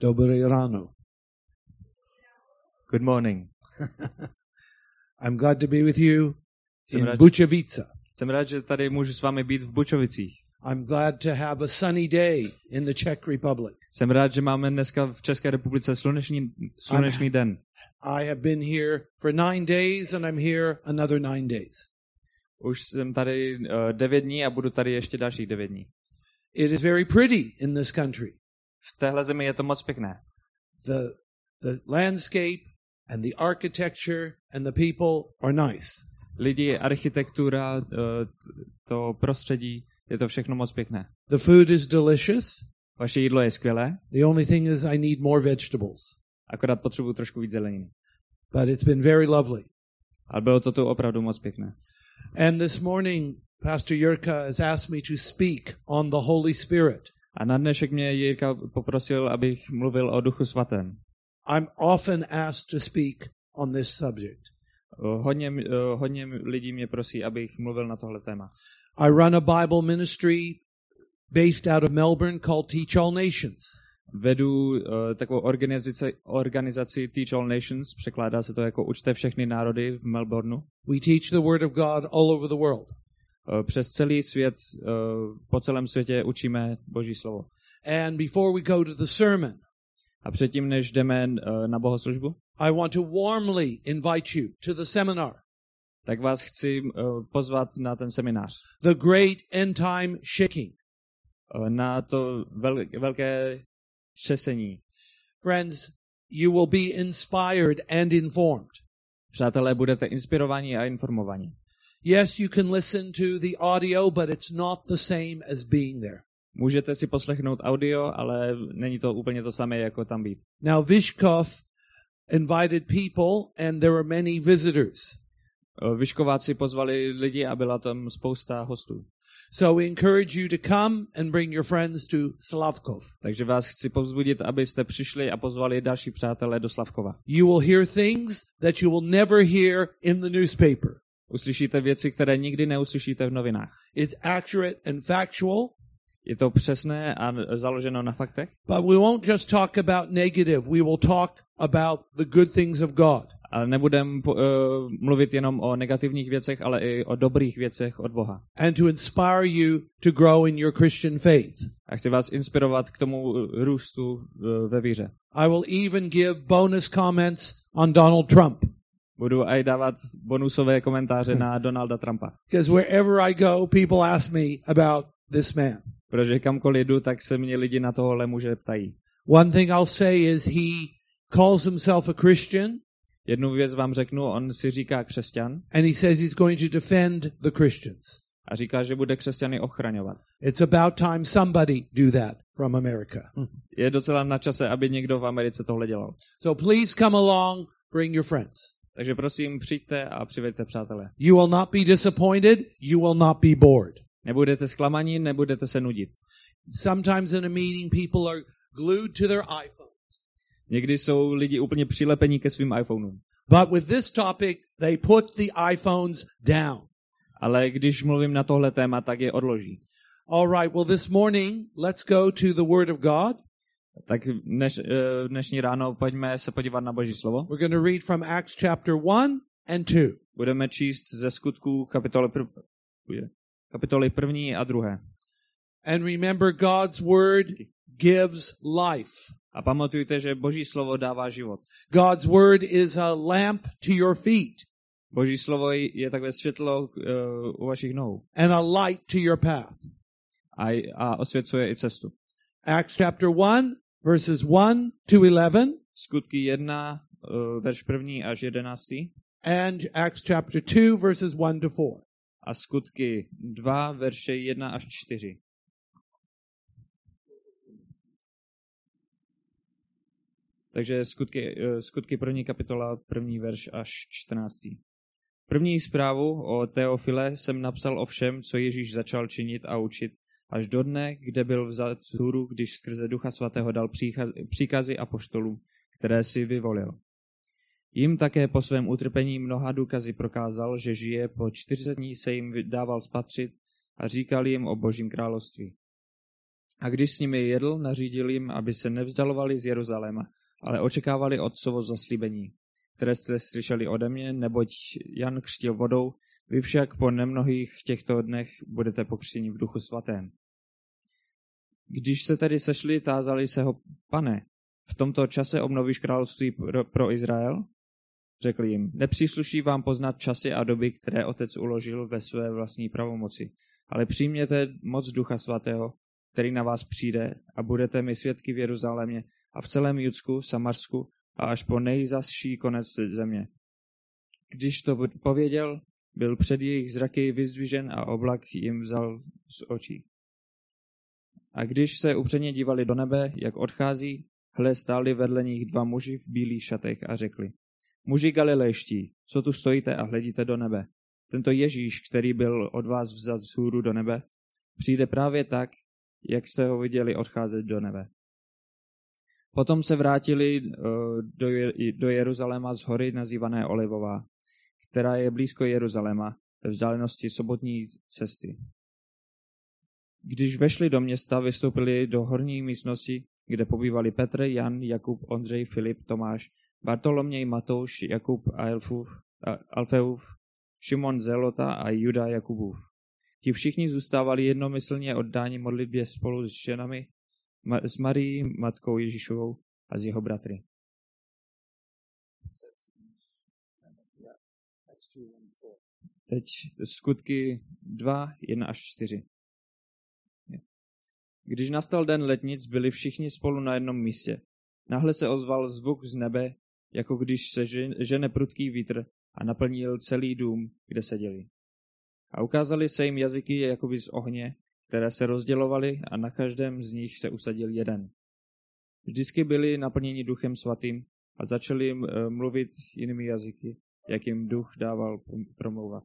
Dobré ráno. Good morning. I'm glad to be with you Jsem in rád, Bučovice. jsem rád, že tady můžu s vámi být v Bučovicích. I'm glad to have a sunny day in the Czech Republic. Jsem rád, že máme dneska v České republice slunečný den. I have been here for 9 days and I'm here another 9 days. Už jsem tady 9 dní a budu tady ještě dalších 9 dní. It is very pretty in this country. V téhle zemi je to moc pěkné. The landscape and the architecture and the people are nice. Lidi, architektura, to prostředí, je to všechno moc pěkné. The food is delicious. Vaše jídlo je skvělé, The only thing is I need more vegetables. akorát potřebuji trošku víc zeleniny. But it's been very lovely. Ale bylo to tu opravdu moc pěkné. And this morning, Pastor Jirka has asked me to speak on the Holy Spirit. A na dnešek mě Jirka poprosil, abych mluvil o Duchu svatém. I'm often asked to speak on this subject. Hodně lidí mě prosí, abych mluvil na tohle téma. I run a Bible ministry based out of Melbourne called Teach All Nations. Vedu takovou organizaci Teach All Nations, překládá se to jako Učte všechny národy v Melbourneu. We teach the Word of God all over the world. Přes celý svět, po celém světě učíme Boží slovo. And before we go to the sermon, A předtím, než jdeme na bohoslužbu, I want to warmly invite you to the seminar, tak vás chci pozvat na ten seminář. The Great End Time Shaking. Na to velké třesení. Friends, you will be inspired and informed. Přátelé, budete inspirovaní a informovaní. Yes, you can listen to the audio, but it's not the same as being there. Můžete si poslechnout audio, ale není to úplně to samé, jako tam být. Now, Vyškov invited people and there were many visitors. Vyškováci pozvali lidi a byla tam spousta hostů. So we encourage you to come and bring your friends to Slavkov. Takže vás chci povzbudit, abyste přišli a pozvali další přátelé do Slavkova. You will hear things that you will never hear in the newspaper. Uslyšíte věci, které nikdy neuslyšíte v novinách. It's accurate and factual. Je to přesné a založeno na faktech. But we won't just talk about negative. We will talk about the good things of God. Ale nebudeme mluvit jenom o negativních věcech, ale i o dobrých věcech od Boha. And to inspire you to grow in your Christian faith. A chci vás inspirovat k tomu růstu ve víře. I will even give bonus comments on Donald Trump. Budu aj dávat bonusové komentáře na Donalda Trumpa. Because wherever I go, people ask me about this man. Protože kamkoliv jdu, tak se mě lidi na tohle muže ptají. One thing I'll say is he calls himself a Christian. Jednu věc vám řeknu, on si říká křesťan And he says he's going to defend the Christians. a říká, že bude křesťany ochraňovat. It's about time somebody do that from America. Je docela na čase, aby někdo v Americe tohle dělal. So please come along, bring your friends. Takže prosím, přijďte a přiveďte přátelé. You will not be disappointed, you will not be bored. Nebudete zklamaní, nebudete se nudit. Sometimes in a meeting people are glued to their iPhones. Někdy jsou lidi úplně přilepení ke svým iPhoneům. But with this topic, they put the iPhones down. Ale když mluvím na tohle téma, tak je odloží. All right, well this morning, let's go to the Word of God. Tak dnešní ráno pojďme se podívat na Boží slovo. We're going to read from Acts chapter 1 and 2. Budeme číst ze Skutků kapitoly 1. a 2. And remember, God's Word gives life. A pamatujte, že Boží slovo dává život. God's Word is a lamp to your feet Boží slovo je takové světlo u vašich nohou. and a light to your path. A osvěcuje i cestu. Acts chapter 1, verses 1 to 11. Skutky 1, verš 1. až 11. And Acts chapter 2, verses 1 to 4. A Skutky 2, verše 1 až 4. Takže skutky 1. kapitola, 1. verš až 14. První zprávu o Teofile jsem napsal o všem, co Ježíš začal činit a učit, až do dne, kde byl vzat vzhůru, když skrze Ducha Svatého dal příkazy apoštolům, které si vyvolil. Jim také po svém utrpení mnoha důkazy prokázal, že žije, po 40 dní se jim dával spatřit a říkal jim o Božím království. A když s nimi jedl, nařídil jim, aby se nevzdalovali z Jeruzaléma, ale očekávali Otcovo zaslíbení, které jste slyšeli ode mě, neboť Jan křtil vodou, vy však po nemnohých těchto dnech budete pokřtěni v Duchu svatém. Když se tedy sešli, tázali se ho: Pane, v tomto čase obnovíš království pro Izrael? Řekl jim: Nepřísluší vám poznat časy a doby, které Otec uložil ve své vlastní pravomoci, ale přijměte moc Ducha svatého, který na vás přijde, a budete mi svědky v Jeruzalémě a v celém Judsku, Samarsku a až po nejzazší konec země. Když to pověděl, byl před jejich zraky vyzdvižen a oblak jim vzal z očí. A když se upřeně dívali do nebe, jak odchází, hle, stáli vedle nich dva muži v bílých šatech a řekli: Muži galilejští, co tu stojíte a hledíte do nebe? Tento Ježíš, který byl od vás vzat vzhůru do nebe, přijde právě tak, jak jste ho viděli odcházet do nebe. Potom se vrátili do Jeruzaléma z hory nazývané Olivová, která je blízko Jeruzaléma, ve vzdálenosti sobotní cesty. Když vešli do města, vystoupili do horní místnosti, kde pobývali Petr, Jan, Jakub, Ondřej, Filip, Tomáš, Bartoloměj, Matouš, Jakub a Alfeův, Šimon Zelota a Juda Jakubův. Ti všichni zůstávali jednomyslně oddáni modlitbě spolu s ženami, s Marií, matkou Ježíšovou a s jeho bratry. Teď skutky 2, 1 až 4. Když nastal den letnic, byli všichni spolu na jednom místě. Náhle se ozval zvuk z nebe, jako když se žene prudký vítr, a naplnil celý dům, kde seděli. A ukázali se jim jazyky jakoby z ohně, které se rozdělovaly, a na každém z nich se usadil jeden. Vždycky byli naplněni Duchem svatým a začali mluvit jinými jazyky, jak jim Duch dával promlouvat.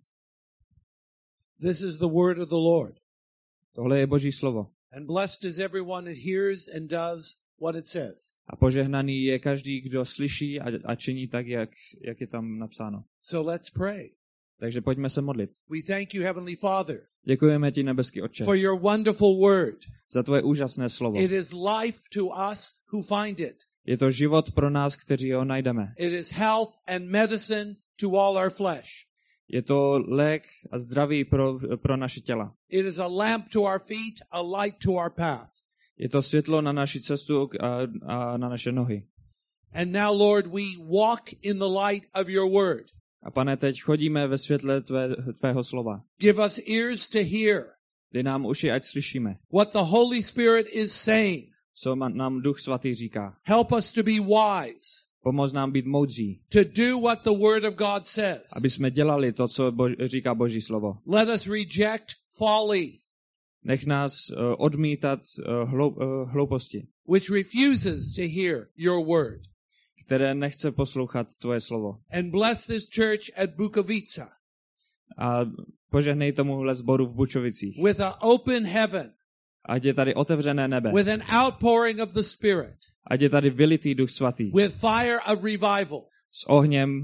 This is the word of the Lord. Tohle je Boží slovo. And blessed is everyone that hears and does what it says. A požehnaný je každý, kdo slyší a činí tak, jak je tam napsáno. So let's pray. Takže pojďme se modlit. We thank you, Heavenly Father, Děkujeme ti, nebeský Otče, for your wonderful word. za tvoje úžasné slovo. It is life to us who find it. Je to život pro nás, kteří ho najdeme. It is health and medicine to all our flesh. Je to lék a zdraví pro naše těla. It is a lamp to our feet, a light to our path. Je to světlo na naši cestu a na naše nohy. And now, Lord, we walk in the light of your word. A Pane, teď chodíme ve světle tvého slova. Give us ears to hear Dej nám uši, ať slyšíme, what the Holy Spirit is saying. co nám Duch svatý říká. Help us to be wise, Pomoz nám být moudří, to do what the word of God says. aby jsme dělali to, co říká Boží slovo. Let us reject folly, Nech nás odmítat hlouposti, which refuses to hear your word. které nechce poslouchat tvoje slovo. And bless this church at Bukovica A požehnej tomuhle sboru v Bučovicích. with an open heaven, Ať je tady otevřené nebe. with an outpouring of the Spirit, Ať je tady vylitý Duch svatý. with fire of revival. S ohněm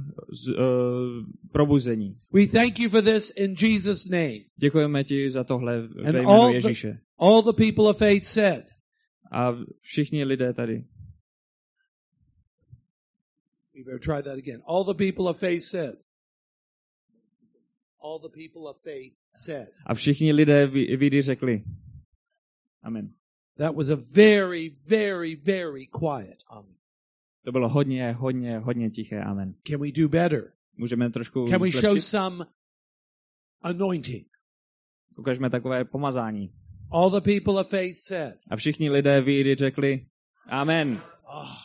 probuzení. We thank you for this in Jesus' name. Děkujeme ti za tohle ve And jménu Ježíše. all the people of faith said, A všichni lidé tady. we better try that again. All the people of faith said. All the people of faith said. A všichni lidé víry řekli. Amen. That was a very, very, very quiet amen. To bylo hodně tiché. Amen. Can we do better? Můžeme trošku Can we show zlepšit? some anointing? Ukažme takové pomazání. All the people of faith said. A všichni lidé víry řekli. Amen. Oh.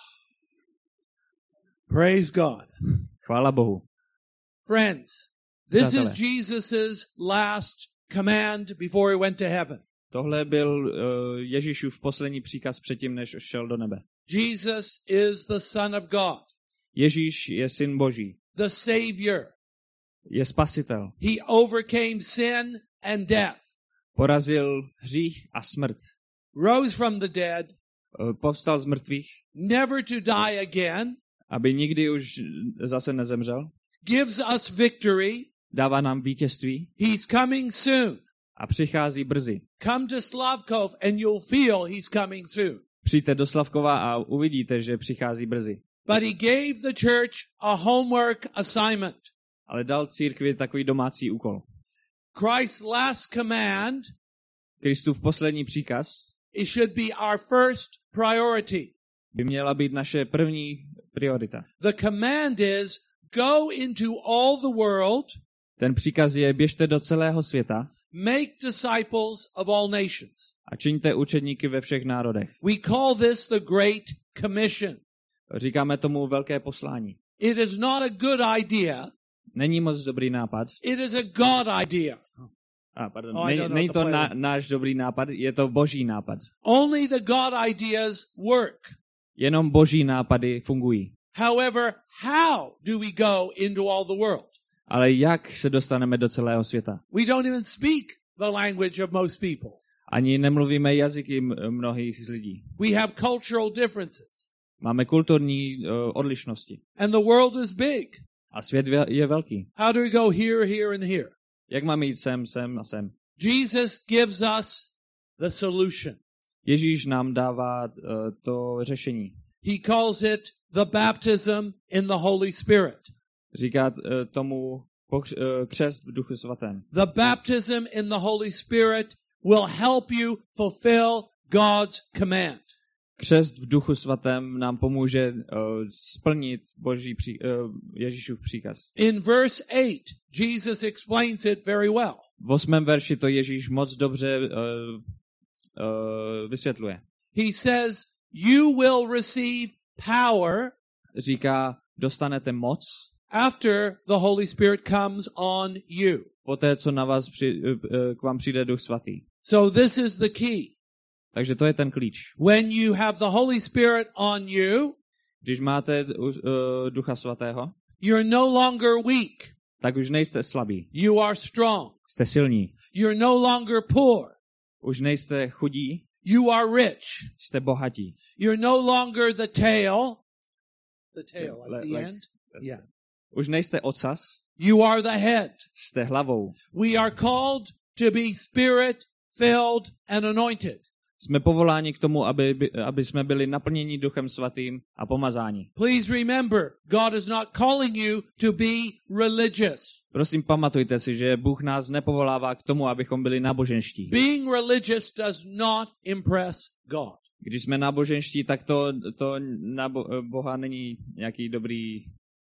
Praise God. Chvála Bohu. Friends, this Přátelé. is Jesus's last command before he went to heaven. Tohle byl Ježíšův poslední příkaz předtím, než šel do nebe. Jesus is the Son of God, Ježíš je syn Boží. the Savior. Je spasitel. He overcame sin and death, Porazil hřích a smrt. rose from the dead, Povstal z mrtvých, never to die again, aby nikdy už zase nezemřel. gives us victory. Dává nám vítězství He's coming soon. A přichází brzy. Come to Slavkov and you'll feel he's coming soon. Přijďte do Slavkova a uvidíte, že přichází brzy. But he gave the church a homework assignment. Ale dal církvi takový domácí úkol. Christ's last command, Kristův poslední příkaz it should be our first priority. by měla být naše první priorita. The command is, go into all the world, Ten příkaz je běžte do celého světa make disciples of all nations. a čiňte učedníky ve všech národech. We call this the Great Commission. Říkáme tomu velké poslání. It is not a good idea. Není moc dobrý nápad. It is a God idea. Pardon. Oh, I don't know Není the to play. náš dobrý nápad, je to boží nápad. Only the God ideas work. Jenom boží nápady fungují. However, how do we go into all the world? Ale jak se dostaneme do celého světa? We don't even speak the language of most people. Ani nemluvíme jazyky mnohých z lidí. We have cultural differences. Máme kulturní odlišnosti. And the world is big. A svět je velký. How do we go here, here, and here? Jak máme jít sem a sem? Jesus gives us the solution. Ježíš nám dává to řešení. He calls it the baptism in the Holy Spirit. Říká tomu křest v Duchu Svatém. The baptism in the Holy Spirit will help you fulfill God's command. Křest v Duchu Svatém nám pomůže splnit Ježíšův příkaz. In verse 8, Jesus explains it very well. V 8. verši to Ježíš moc dobře vysvětluje. He says, you will receive power Říká, dostanete moc after the Holy Spirit comes on you. poté, co na vás k vám přijde Duch Svatý. So this is the key. Takže to je ten klíč. When you have the Holy Spirit on you, Když máte Ducha Svatého, you're no longer weak. tak už nejste slabí. You are strong. Jste silní. You're no longer poor. Už nejste chudí, You are rich. jste bohatí. You're no longer the tail. The tail at the Like- end. Yeah. Už nejste ocas, You are the head. jste hlavou. We are called to be spirit-filled and anointed. Jsme povoláni k tomu, aby jsme byli naplněni Duchem Svatým a pomazáni. Please remember, God is not calling you to be religious. Prosím, pamatujte si, že Bůh nás nepovolává k tomu, abychom byli náboženští. Being religious does not impress God. Když jsme náboženští, tak to na Boha není nějaký dobrý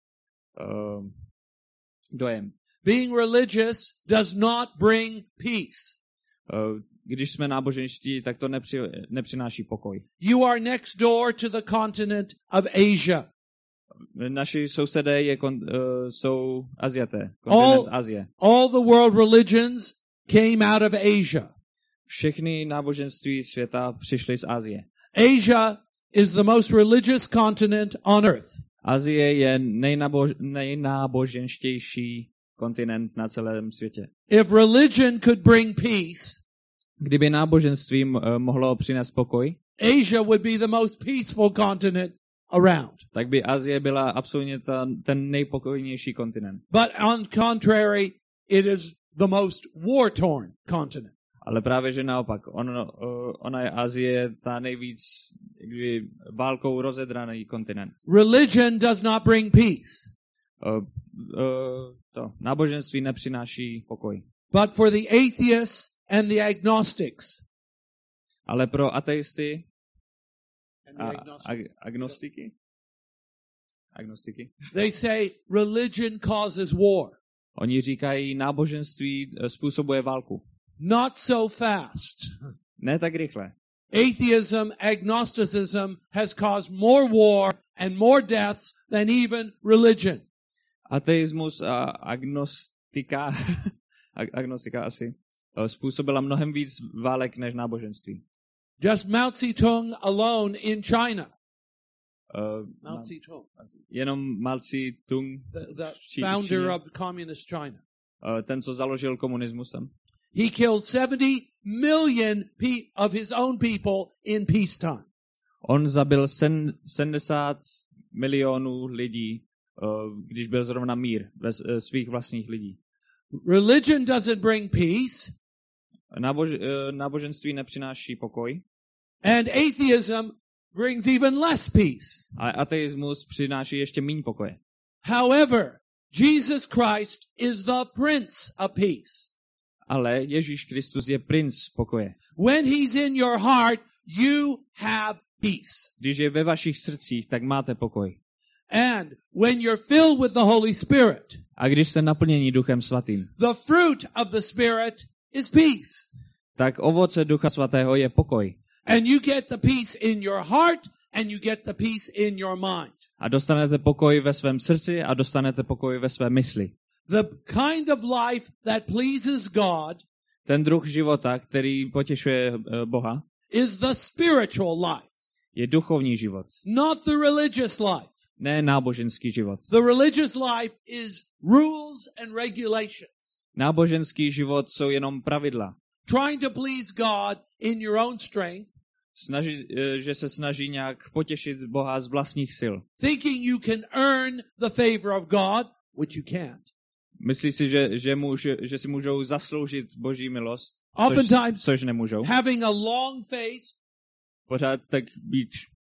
dojem. Being religious does not bring peace. Když jsme náboženští, tak to nepřináší pokoj. You are next door to the continent of Asia. Naši sousedé jsou Aziaté, kontinent Azie. All the world religions came out of Asia. Všechny náboženství světa přišly z Asie. Asia is the most religious continent on earth. Azie je nejnáboženštější kontinent na celém světě. If religion could bring peace, Kdyby náboženství mohlo přinést pokoj, Asia would be the most peaceful continent around. tak by Azie byla absolutně ten nejpokojnější kontinent. But on contrary, it is the most war-torn continent. Ale právě, že naopak, ona je Azie ta nejvíc válkou rozedraný kontinent. Religion does not bring peace. Náboženství nepřináší pokoj. But for the atheists and the agnostics, Ale pro ateisty and a the agnostiky, they say religion causes war. oni říkají, náboženství způsobuje válku. Not so fast. Ne tak rychle. Atheism, agnosticism has caused more war and more deaths than even religion. Ateismus a agnostika asi způsobila mnohem víc válek než náboženství. Just Mao Zedong alone in China. Mao Zedong, Jenom Mao Zedong, the founder of communist China. ten, co založil komunismus tam. He killed 70 million of his own people in peacetime. On zabil 70 milionů lidí, když byl zrovna mír, svých vlastních lidí. Religion doesn't bring peace. Náboženství nepřináší pokoj. And atheism brings even less peace. Ale ateismus přináší ještě méně pokoje. However, Jesus Christ is the Prince of Peace. Ale Ježíš Kristus je princ pokoje. When he's in your heart, you have peace. Když je ve vašich srdcích, tak máte pokoj. And when you're filled with the Holy Spirit, A když jste naplněni Duchem Svatým, the fruit of the Spirit is peace. tak ovoce Ducha Svatého je pokoj. And you get the peace in your heart and you get the peace in your mind. A dostanete pokoj ve svém srdci a dostanete pokoj ve své mysli. The kind of life that pleases God Ten druh života, který potěšuje Boha, is the spiritual life, je duchovní život. not the religious life. Ne náboženský život. The religious life is rules and regulations. Náboženský život jsou jenom pravidla. Trying to please God in your own strength, Že se snaží nějak potěšit Boha z vlastních sil. thinking you can earn the favor of God, which you can't. Myslí si, že si můžou zasloužit Boží milost, což nemůžou. Having a long face Pořád tak být.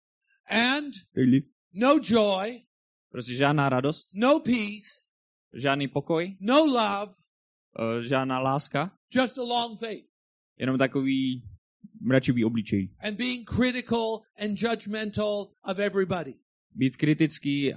and no joy, Prostě žádná radost, no peace, žádný pokoj, no love, žádná láska, just a long face. jenom takový mračivý obličej. And being critical and judgmental of everybody. Být kritický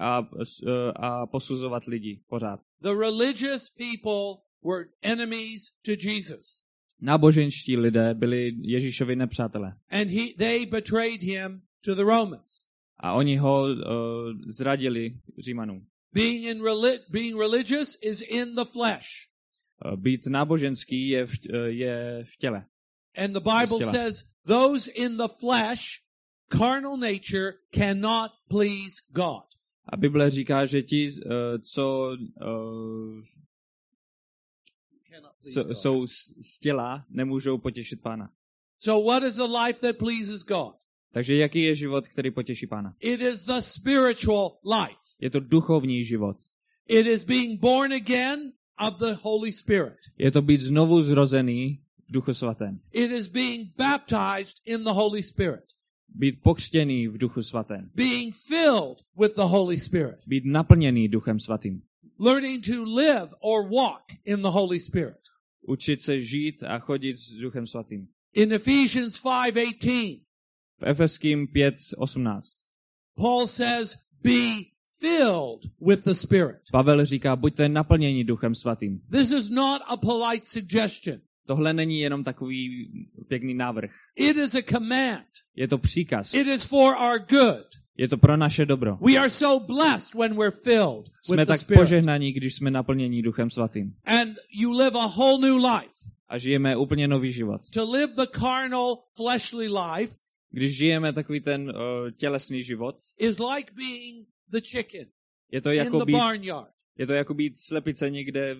a posuzovat lidi pořád. The religious people were enemies to Jesus. Náboženští lidé byli Ježíšovi nepřátelé. And they betrayed him to the Romans. A oni ho zradili Římanům. Being religious is in the flesh. Být náboženský je v těle. And the Bible says those in the flesh, carnal nature, cannot please God. A Bible říká, že ti, co jsou z těla, nemůžou potěšit Pána. So what is the life that pleases God? Takže jaký je život, který potěší Pána? It is the spiritual life. Je to duchovní život. It is being born again of the Holy Spirit. Je to být znovu zrozený v Duchu Svatém. It is being baptized in the Holy Spirit. Být pokřtěný v Duchu Svatém. Being filled with the Holy Spirit. Být naplněný Duchem Svatým. Learning to live or walk in the Holy Spirit. Učit se žít a chodit s Duchem Svatým. In Ephesians 5:18, v Efeským 5:18 Paul says, be filled with the Spirit. Pavel říká, buďte naplněni Duchem Svatým. This is not a polite suggestion. Tohle není jenom takový pěkný návrh. It is a command. Je to příkaz. It is for our good. Je to pro naše dobro. We are so blessed when we're filled Jsme with the tak Spirit. požehnaní, když jsme naplněni Duchem Svatým. And you live a whole new life. A žijeme úplně nový život. To live the carnal, fleshly life Když žijeme takový ten tělesný život, is like being the chicken je to in jako the být, barnyard. je to jako být slepice někde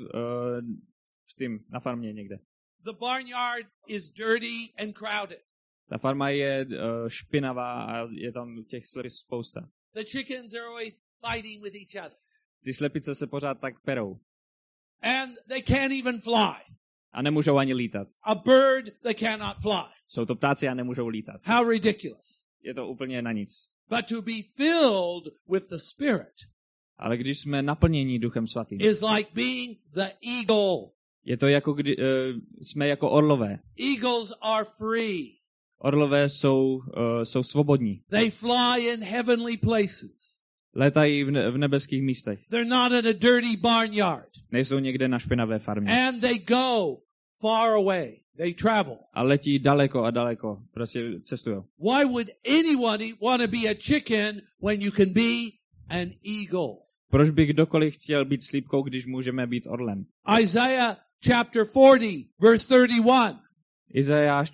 na farmě někde. The barnyard is dirty and crowded. Ta farma je špinavá a je tam těch spousta. The chickens are always fighting with each other. Ty slepice se pořád tak perou. And they can't even fly. A nemůžou ani lítat. A bird, they cannot fly. Jsou to ptáci a nemůžou lítat. How ridiculous. Je to úplně na nic. But to be filled with the Spirit Ale když jsme naplněni Duchem Svatým, is like being the eagle. je to jako jsme jako orlové. Eagles are free. Orlové jsou svobodní. They fly in heavenly places. Létají v nebeských místech. They're not in a dirty barnyard. Nejsou někde na špinavé farmě. And they go far away. They travel. A letí daleko a daleko. Prostě cestují. Why would anyone want to be a chicken when you can be an eagle? Proč by kdokoliv chtěl být slípkou, když můžeme být orlem? Isaiah chapter 40, verse 31. Izajáš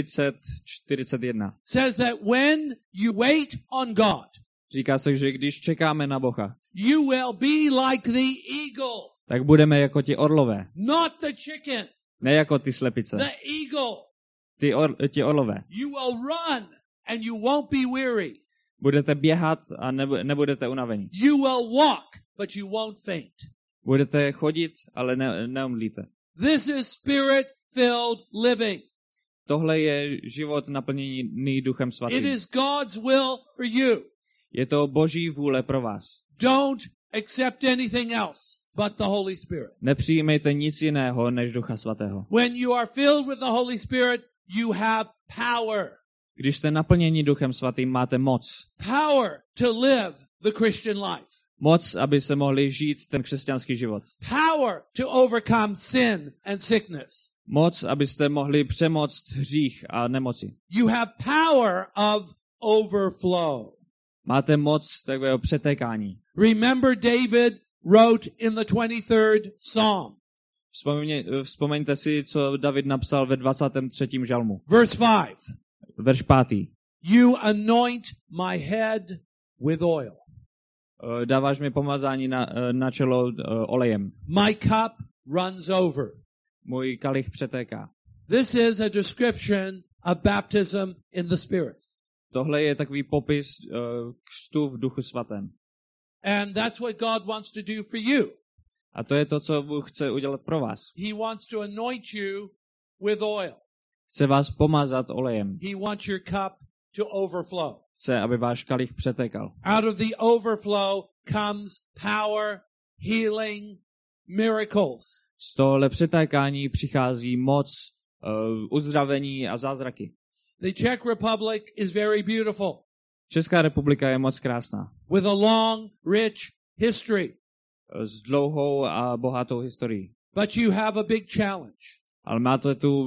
40:41 says that when you wait on God, říká se, že když čekáme na Boha, you will be like the eagle. tak budeme jako ti orlové. Not the chicken. Ne jako ty slepice. The eagle. Ti orlové. You will run and you won't be weary. Budete běhat a nebudete unavení. You will walk, but you won't faint. Budete chodit, ale neumlíte. This is spirit Spirit-filled living. Tohle je život naplněný Duchem It Svatým. is God's will for you. Je to Boží vůle pro vás. Don't accept anything else but the Holy Spirit. Nepřijímejte nic jiného než Ducha Svatého. When you are filled with the Holy Spirit, you have power. Když jste naplněni Duchem Svatým, máte moc. Power to live the Christian life. Moc, aby se mohli žít ten křesťanský život. Power to overcome sin and sickness. Moc, abyste mohli přemoct hřích a nemoci. You have power of overflow. Máte moc takového přetékání. Remember David wrote in the 23rd Psalm. Vzpomeňte si, co David napsal ve 23. žalmu. Verse 5. Verš 5. You anoint my head with oil. Dáváš mi pomazání na čelo olejem. My cup runs over. Můj kalich přetéká. This is a description of baptism in the Spirit. Tohle je takový popis křtu v Duchu Svatém. And that's what God wants to do for you. A to je to, co Bůh chce udělat pro vás. He wants to anoint you with oil. Chce vás pomazat olejem. He wants your cup to overflow. Chce, aby váš kalich přetékal. Out of the overflow comes power, healing, miracles. Z tohle přetékání přichází moc, uzdravení a zázraky. The Czech Republic is very beautiful, Česká republika je moc krásná. with a long, rich history. S dlouhou a bohatou historií. But you have a big challenge. Ale máte tu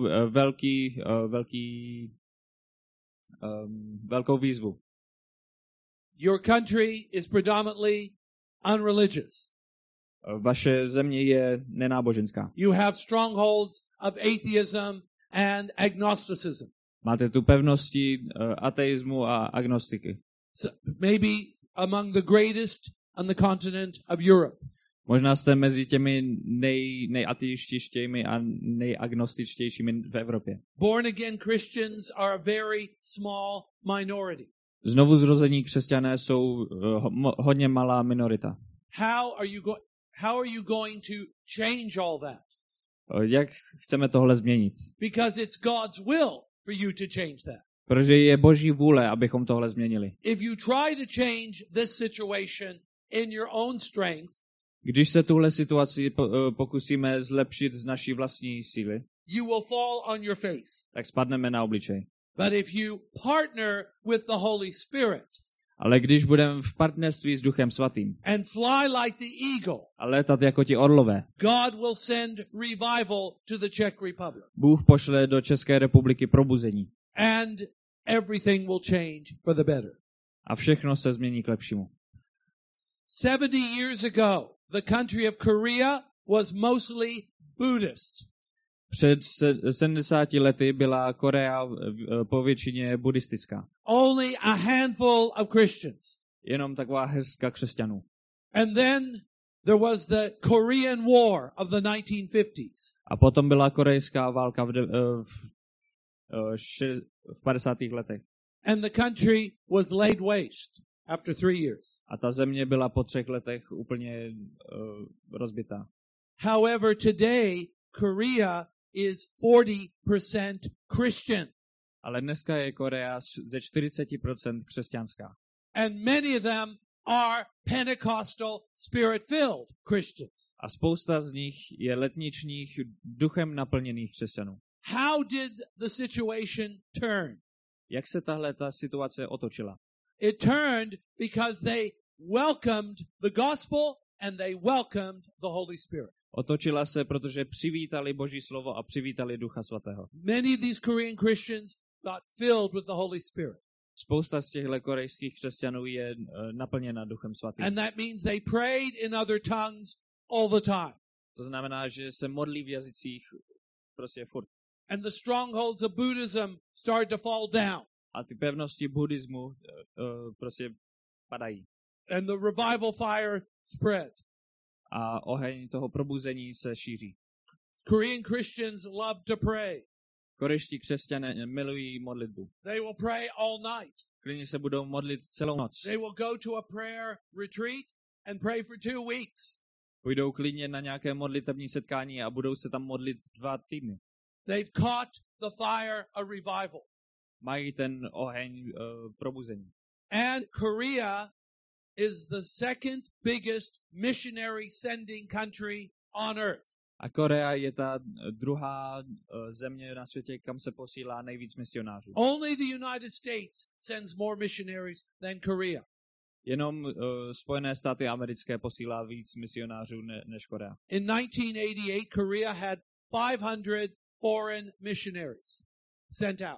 velkou výzvu. Your country is predominantly unreligious. Vaše země je nenáboženská. You have strongholds of atheism and agnosticism. Máte tu pevnosti ateismu a agnostiky. So maybe among the greatest on the continent of Europe. Možná jste mezi těmi nejateističtějšími a nejagnostičtějšími v Evropě. Born again Christians are a very small minority. Znovu zrození křesťané jsou hodně malá minorita. How are you going to change all that? Jak chceme tohle změnit? Because it's God's will for you to change that. Protože je Boží vůle, abychom tohle změnili. If you try to change this situation in your own strength, Když se tuhle situaci pokusíme zlepšit z naší vlastní síly, you will fall on your face. tak spadneme na obličej. But if you partner with the Holy Spirit Ale když budeme v partnerství s Duchem Svatým and fly like the eagle, a létat jako ti orlové, God will send revival to the Czech Republic. Bůh pošle do České republiky probuzení. And everything will change for the better. A všechno se změní k lepšímu. 70 years ago, the country of Korea was mostly Buddhist. Před 70 lety byla Korea po většině buddhistická. Only a handful of Christians. Jenom taková hrstka křesťanů. And then there was the Korean War of the 1950s. A potom byla korejská válka v 50. letech. And the country was laid waste after 3 years. A ta země byla po 3 letech úplně rozbitá. However, today, Korea is 40% Christian. Ale dneska je Korea ze 40% křesťanská. And many of them are Pentecostal, Spirit-filled Christians. A spousta z nich je letničních, duchem naplněných křesťanů. How did the situation turn? Jak se tahle ta situace otočila? It turned because they welcomed the gospel and they welcomed the Holy Spirit. Otočila se, protože přivítali Boží slovo a přivítali Ducha Svatého. Many of these Korean Christians got filled with the Holy Spirit. Spousta z těchto korejských křesťanů je naplněna Duchem Svatým. And that means they prayed in other tongues all the time. To znamená, že se modlí v jazycích prostě furt. And the strongholds of Buddhism started to fall down. A ty pevnosti buddhismu prostě padají. And the revival fire spread. A oheň toho probuzení se šíří. Korean Christians love to pray. Korejští křesťané milují modlitbu. They will pray all night. Klidně se budou modlit celou noc. They will go to a prayer retreat and pray for 2 weeks. Půjdou klidně na nějaké modlitební setkání a budou se tam modlit 2 týdny. They've caught the fire of revival. Mají ten oheň probuzení. And Korea is the second biggest missionary sending country on earth. A Korea je ta druhá země na světě, kam se posílá nejvíc misionářů. Only the United States sends more missionaries than Korea. Jenom Spojené státy americké posílá víc misionářů než Korea. In 1988, Korea had 500 foreign missionaries sent out.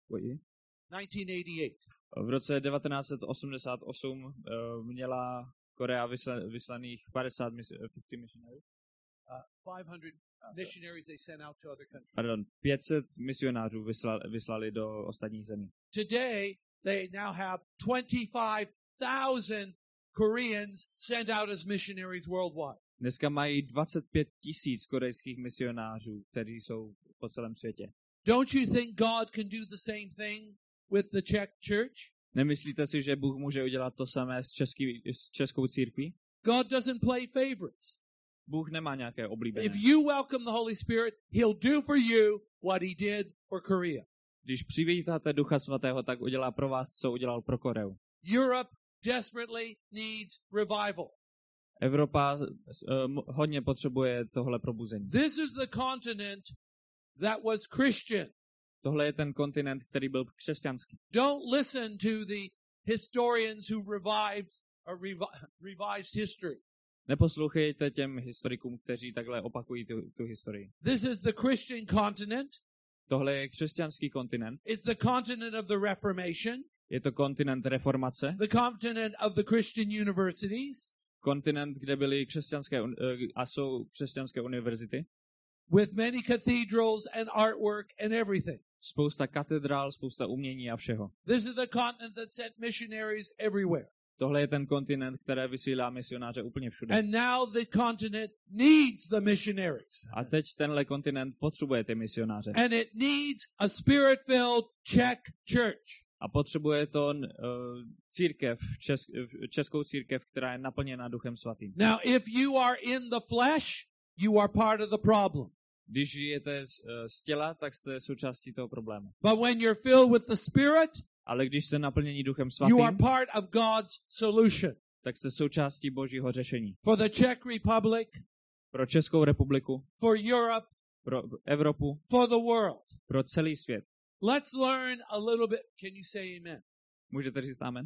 1988. V roce 1988 měla Korea vyslaných 50 missionářů. 500 missionaries they sent out to other countries. Pardon, 500 misionářů vyslali do ostatních zemí. Today, they now have 25,000 Koreans sent out as missionaries worldwide. Dneska mají 25 000 korejských misionářů, kteří jsou po celém světě. Don't you think God can do the same thing with the Czech church? Nemyslíte si, že Bůh může udělat to samé s českou církví? God doesn't play favorites. Bůh nemá nějaké oblíbené. If you welcome the Holy Spirit, He'll do for you what He did for Korea. Když přivítáte Ducha Svatého, tak udělá pro vás, co udělal pro Koreu. Europe desperately needs revival. Evropa hodně potřebuje tohle probuzení. This is the continent that was Christian. Tohle je ten kontinent, který byl křesťanský. Don't listen to the historians who revised history. Neposlouchejte těm historikům, kteří takhle opakují tu historii. This is the Christian continent. Tohle je křesťanský kontinent. It's the continent of the Reformation. Je to kontinent reformace. The continent of the Christian universities. Kontinent, kde byly křesťanské a jsou křesťanské univerzity. With many cathedrals and artwork and everything. Spousta katedrál, spousta umění a všeho. This is the continent that sent missionaries everywhere. Tohle je ten kontinent, který vysílá misionáře úplně všude. And now the continent needs the missionaries. A teď tenhle kontinent potřebuje ty misionáře. And it needs a spirit-filled Czech church. A potřebuje to českou církev, která je naplněna Duchem Svatým. Now, if you are in the flesh, you are part of the problem. Když žijete z těla, tak jste součástí toho problému. But when you're filled with the Spirit, ale když jste naplněni Duchem you are Svatým, part of God's solution. tak jste součástí Božího řešení. For the Czech Republic, Pro Českou republiku, for Europe, pro Evropu, for the world. pro celý svět. Let's learn a little bit. Can you say amen? Můžete říct amen?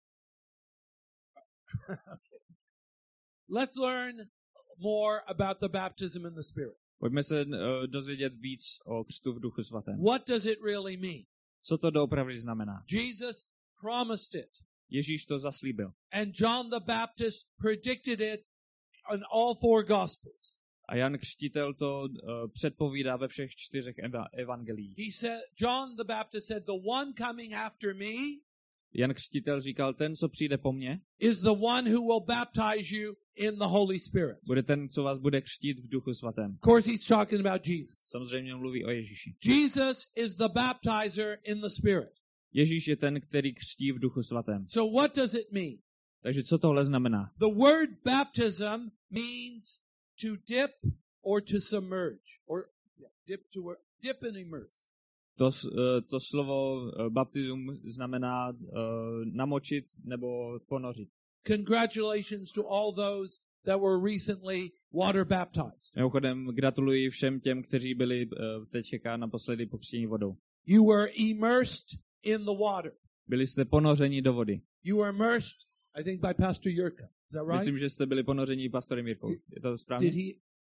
Let's learn more about the baptism in the Spirit. Pojďme se dozvědět víc o křtu v Duchu Svatém. What does it really mean? Co to doopravdy znamená? Jesus promised it. Ježíš to zaslíbil. And John the Baptist predicted it in all four Gospels. A Jan Křtitel to předpovídá ve všech 4 evangeliích. He said, John the Baptist said, the one coming after me Jan Křtitel říkal, ten, co přijde po mně, is the one who will baptize you in the Holy Spirit. bude ten, co vás bude křtít v Duchu Svatém. Of course, he's talking about Jesus. Samozřejmě mluví o Ježíši. Jesus is the baptizer in the Spirit. Ježíš je ten, který křtí v Duchu Svatém. So what does it mean? Takže co tohle znamená? The word baptism means to dip or to submerge. Or dip and immerse. To slovo baptism znamená namočit nebo ponořit. Congratulations to all those that were recently water baptized. Mimochodem gratuluji všem těm, kteří byli teďka naposledy pokřtěni vodou. You were immersed in the water. Byli jste ponořeni do vody. You were immersed, I think, by Pastor Jurka. Is that right? Myslím, že jste byli ponořeni pastorem Jirkou. Je to správně? Did he?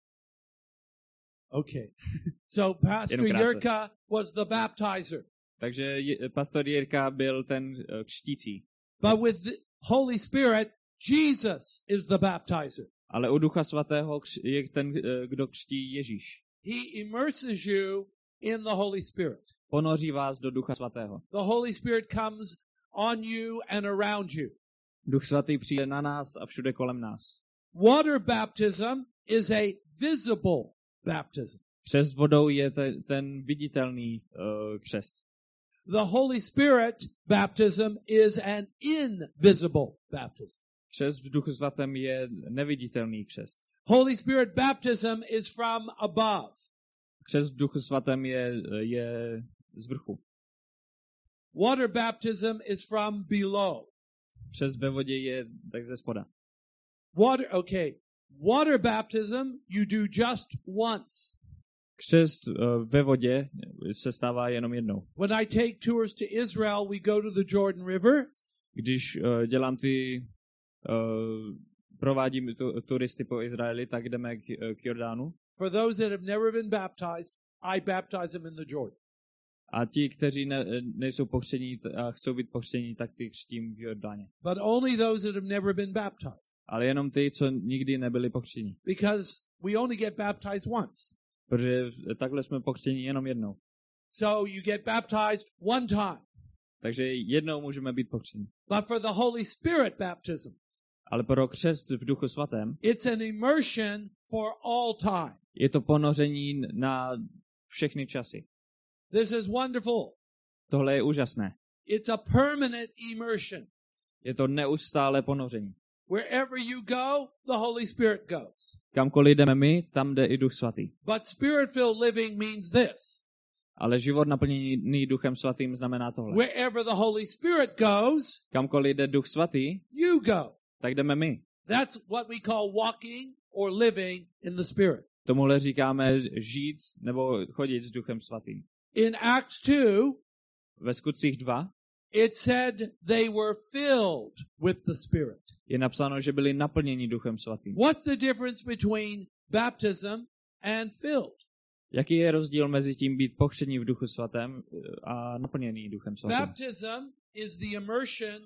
Okay. So Pastor Jurka was the baptizer. Takže pastor Jirka byl ten křtící. But with the Holy Spirit, Jesus is the baptizer. Ale u Ducha Svatého je ten, kdo křtí Ježíš. He immerses you in the Holy Spirit. Ponoří vás do Ducha Svatého. The Holy Spirit comes on you and around you. Duch Svatý přijde na nás a všude kolem nás. Water baptism is a visible baptism. Křest vodou je ten viditelný křest. The Holy Spirit baptism is an invisible baptism. Křest v Duchu Svatém je neviditelný křest. Holy Spirit baptism is from above. Křest v Duchu Svatém je z vrchu. Water baptism is from below. Křest ve vodě je tak ze spoda. Water baptism you do just once. Křest ve vodě se stává jenom jednou. When I take tours to Israel, we go to the Jordan River. Když provádím turisty po Izraeli, tak jdeme k Jordánu. For those that have never been baptized, I baptize them in the Jordan. A ti, kteří nejsou pokřtění a chcou být pokřtění, tak ty křtím v Jordáně. But only those that have never been baptized. Ale jenom ty, co nikdy nebyli pokřtění. Because we only get baptized once. Protože takhle jsme pokřtění jenom jednou. So you get baptized one time. Takže jednou můžeme být pokřtění. But for the Holy Spirit baptism, ale pro křest v Duchu Svatém, it's an immersion for all time. Je to ponoření na všechny časy. This is wonderful. Tohle je úžasné. It's a permanent immersion. Je to neustále ponoření. Wherever you go, the Holy Spirit goes. Kamkoliv jdeme my, tam jde i Duch Svatý. But spirit-filled living means this. Ale život naplněný Duchem Svatým znamená tohle. Wherever the Holy Spirit goes, kamkoliv jde Duch Svatý, you go. Tak jdeme my. That's what we call walking or living in the Spirit. Tomuhle říkáme žít nebo chodit s Duchem Svatým. In Acts 2, ve Skutcích 2, it said they were filled with the Spirit. Je napsáno, že byli naplněni Duchem Svatým. What's the difference between baptism and filled? Jaký je rozdíl mezi tím být pokřtěný v Duchu Svatém a naplněný Duchem Svatým? Baptism is the immersion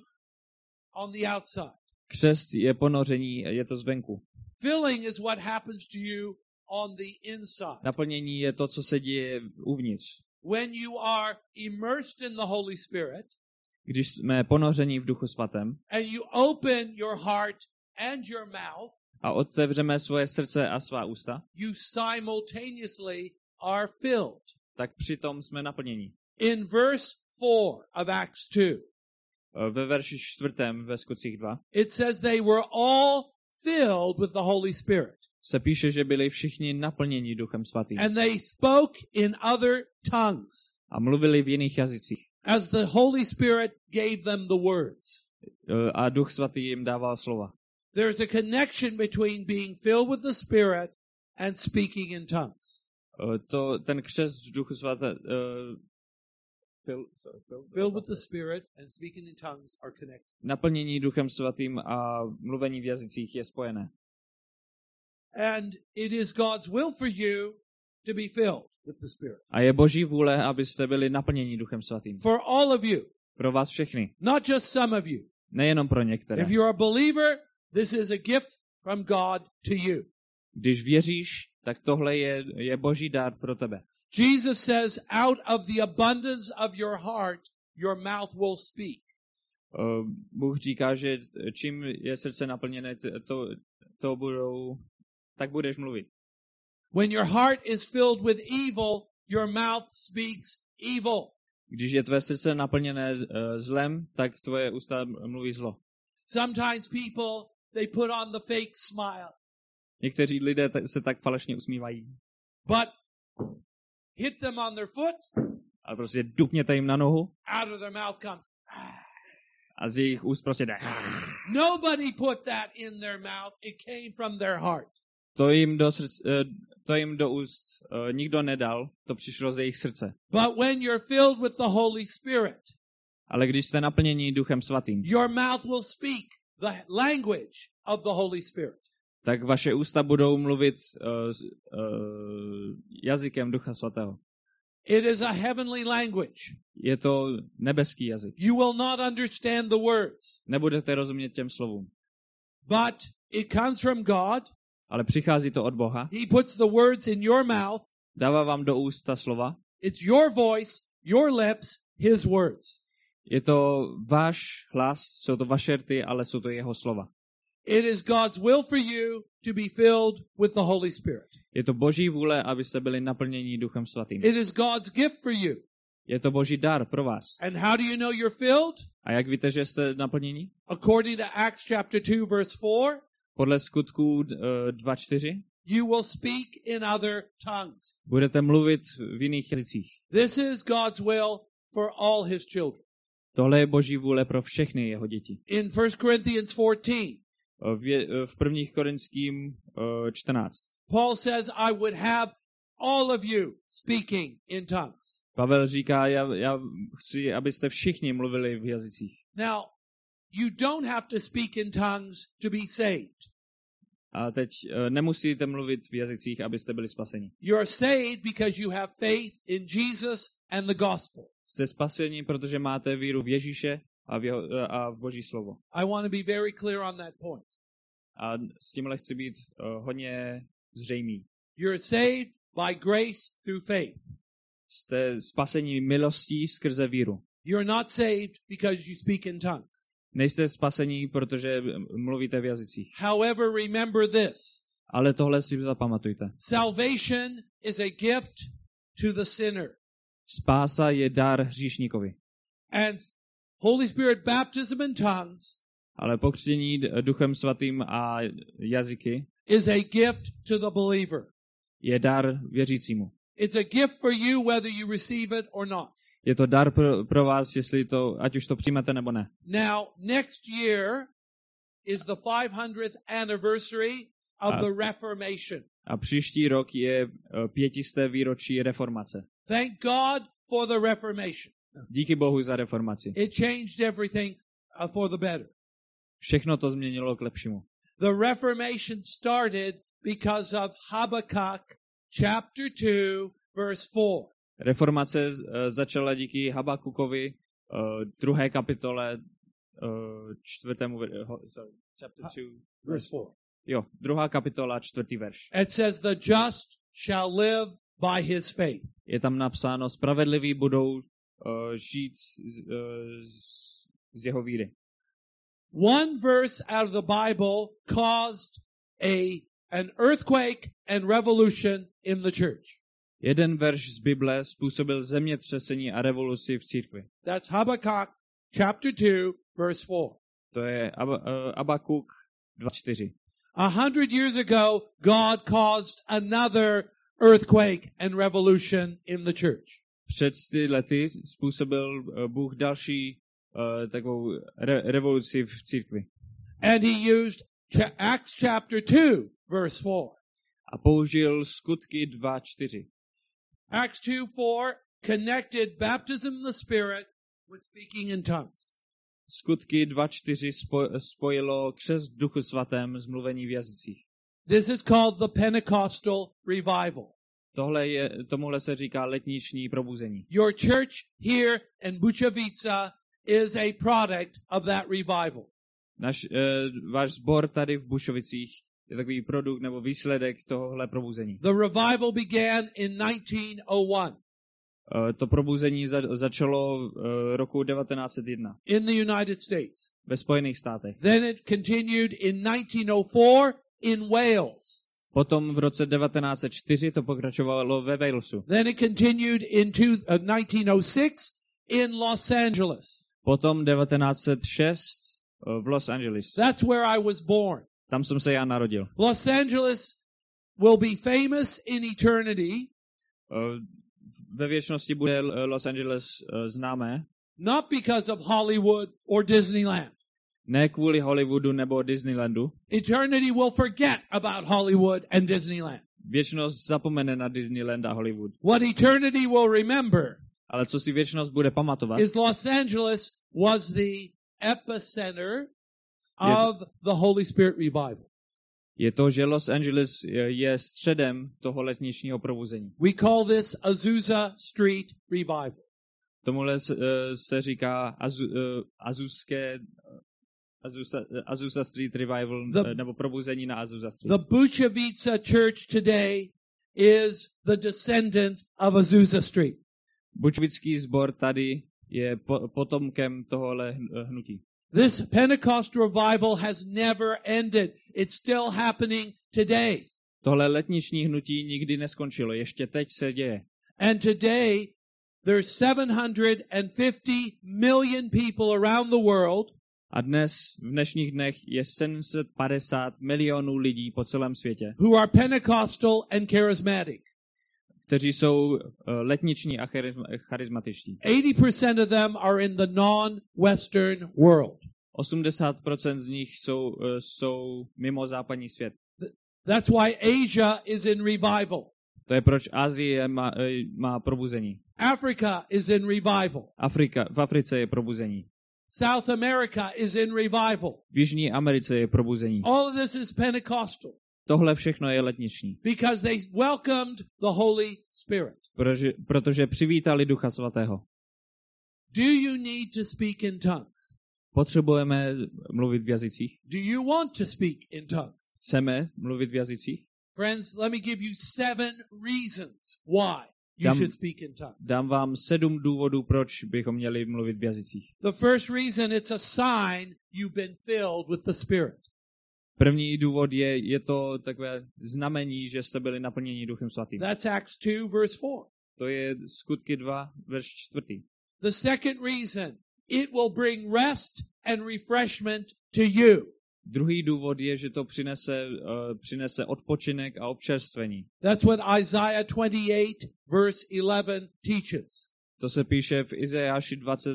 on the outside. Křest je ponoření, je to zvenku. Filling is what happens to you on the inside. Naplnění je to, co se děje uvnitř. When you are immersed in the Holy Spirit, když jsme ponoření v Duchu Svatém, and you open your heart and your mouth, a otevřeme svoje srdce a svá ústa, you simultaneously are filled. Tak přitom jsme naplnění. In verse 4 of Acts 2, ve verši 4. ve Skutcích 2, it says they were all filled with the Holy Spirit. Se píše, že byli všichni naplněni Duchem Svatým. And they spoke in other tongues. A mluvili v jiných jazycích. As the Holy Spirit gave them the words. A Duch Svatý jim dával slova. There's a connection between being filled with the Spirit and speaking in tongues. Ten křest v Duchu Svatém filled with the Spirit and speaking in tongues are connected. Naplnění Duchem Svatým a mluvení v jazycích je spojené. And it is God's will for you to be filled with the Spirit. A je Boží vůle, abyste byli naplněni Duchem Svatým. For all of you. Pro vás všechny. Not just some of you. Nejenom pro některé. If you're a believer, this is a gift from God to you. Když věříš, tak tohle je Boží dar pro tebe. Jesus says, out of the abundance of your heart, your mouth will speak. Bůh říká, že čím je srdce naplněné, tak budeš mluvit. When your heart is filled with evil, your mouth speaks evil. Když je tvé srdce naplněné zlem, tak tvoje ústa mluví zlo. Sometimes people, they put on the fake smile. Někteří lidé se tak falešně usmívají. But hit them on their foot. Ale prostě dupněte jim na nohu. Out of their mouth comes. A z jejich úst prostě jde. Nobody put that in their mouth. It came from their heart. To jim do úst nikdo nedal, to přišlo z jejich srdce. But when you're filled with the Holy Spirit, ale když jste naplněni Duchem Svatým, your mouth will speak the language of the Holy Spirit. Tak vaše ústa budou mluvit jazykem Ducha Svatého. It is a heavenly language. Je to nebeský jazyk. You will not understand the words. Nebudete rozumět těm slovům. But it comes from God. Ale přichází to od Boha. He puts the words in your mouth. Dává vám do úst ta slova. It's your voice, your lips, his words. Je to váš hlas, jsou to vaše rty, ale jsou to jeho slova. It is God's will for you to be filled with the Holy Spirit. Je to Boží vůle, abyste byli naplněni Duchem Svatým. It is God's gift for you. Je to Boží dar pro vás. And how do you know you're filled? A jak víte, že jste naplněni? According to Acts chapter 2 verse 4. Podle Skutků 2:4. you will speak in other tongues. Budete mluvit v jiných jazycích. This is God's will for all his children. Tohle je Boží vůle pro všechny jeho děti. In 1 Corinthians 14, V 1. Korinským 14. Paul says, I would have all of you speaking in tongues. Pavel říká, já chci, abyste všichni mluvili v jazycích. Now, you don't have to speak in tongues to be saved. A teď nemusíte mluvit v jazycích, abyste byli spaseni. You're saved because you have faith in Jesus and the gospel. Jste spaseni, protože máte víru v Ježíše a v Boží slovo. I want to be very clear on that point. A s tímhle chci být hodně zřejmý. You're saved by grace through faith. Jste spaseni milostí skrze víru. You're not saved because you speak in tongues. Nejste spasení, protože mluvíte v jazycích. However, remember this. Ale tohle si zapamatujte. Salvation is a gift to the sinner. Spása je dar hříšníkovi. And Holy Spirit baptism in tongues Ale pokřtění Duchem Svatým a jazyky is a gift to the believer. je dar věřícímu. It's a gift for you whether you receive it or not. Je to dar pro vás, ať už to přijmete nebo ne. Now, next year is the 500th anniversary of the Reformation. A příští rok je 500. výročí reformace. Thank God for the Reformation. Díky Bohu za reformaci. It changed everything for the better. Všechno to změnilo k lepšímu. The Reformation started because of Habakkuk chapter 2 verse 4. Reformace začala díky Habakukovi 2. kapitole 4. chapter 2 verse 4. Jo, 2. kapitola 4. verš. It says the just shall live by his faith. Je tam napsáno, spravedliví budou žít z jeho víry. One verse out of the Bible caused an earthquake and revolution in the church. Jeden verš z Bible způsobil zemětřesení a revoluci v církvi. That's Habakkuk chapter 2 verse 4. To je Abakuk 2:4. 100 years ago, God caused another earthquake and revolution in the church. Před 100 lety způsobil Bůh další takovou revoluci v církvi. And he used Acts chapter 2 verse 4. A použil Skutky 2:4. Acts 2:4 connected baptism in the Spirit with speaking in tongues. Skutky 2:4 spojilo křest v Duchu Svatém s mluvení v jazycích. This is called the Pentecostal revival. Tomuhle se říká letniční probuzení. Your church here in Bukovica is a product of that revival. Váš sbor tady v Bušovicích je takový produkt nebo výsledek tohohle probuzení. The revival began in 1901. To probuzení začalo roku 1901. In the United States. Ve Spojených státech. Then it continued in 1904 in Wales. Potom v roce 1904 to pokračovalo ve Walesu. Then it continued in 1906 in Los Angeles. Potom 1906 v Los Angeles. That's where I was born. Tam jsem se já narodil. Los Angeles will be famous in eternity. Ve věčnosti bude Los Angeles známé. Not because of Hollywood or Disneyland. Ne kvůli Hollywoodu nebo Disneylandu. Eternity will forget about Hollywood and Disneyland. Věčnost zapomene na Disneyland a Hollywood. What eternity will remember, ale co si věčnost bude pamatovat, is Los Angeles was the epicenter of the Holy Spirit revival. Je to, že Los Angeles je středem toho letničního probuzení. We call this Azusa Street revival. Tomuhle se říká Azusa Street revival nebo probuzení na Azusa Street. The Bukovica Church today is the descendant of Azusa Street. Bukovický sbor tady je potomkem tohohle hnutí. This Pentecost revival has never ended. It's still happening today. Tohle letniční hnutí nikdy neskončilo, ještě teď se děje. And today there's 750 million people around the world. A dnes, v dnešních dnech, je 750 milionů lidí po celém světě, who are Pentecostal and charismatic. kteří jsou letniční a charismatičtí. 80% of them are in the non-Western world. 80% z nich jsou mimo západní svět. That's why Asia is in revival. To je proč Asie má probuzení. Africa is in revival. V Africe je probuzení. South America is in revival. V Jižní Americe je probuzení. All of this is Pentecostal. Tohle všechno je letniční. Because they welcomed the Holy Spirit. Protože přivítali Ducha Svatého. Do you need to speak in tongues? Potřebujeme mluvit v jazycích? Do you want to speak in tongues? Chceme mluvit v jazycích? Friends, let me give you 7 reasons why you should speak in tongues. Dám vám 7 důvodů, proč bychom měli mluvit v jazycích. The first reason, it's a sign you've been filled with the Spirit. První důvod je to takové znamení, že jste byli naplněni Duchem Svatým. That's Acts 2, verse 4. To je Skutky 2, verš 4. The second reason, it will bring rest and refreshment to you. Druhý důvod je, že to přinese odpočinek a občerstvení. That's what Isaiah 28, verse 11 teaches. To se píše v Izajáši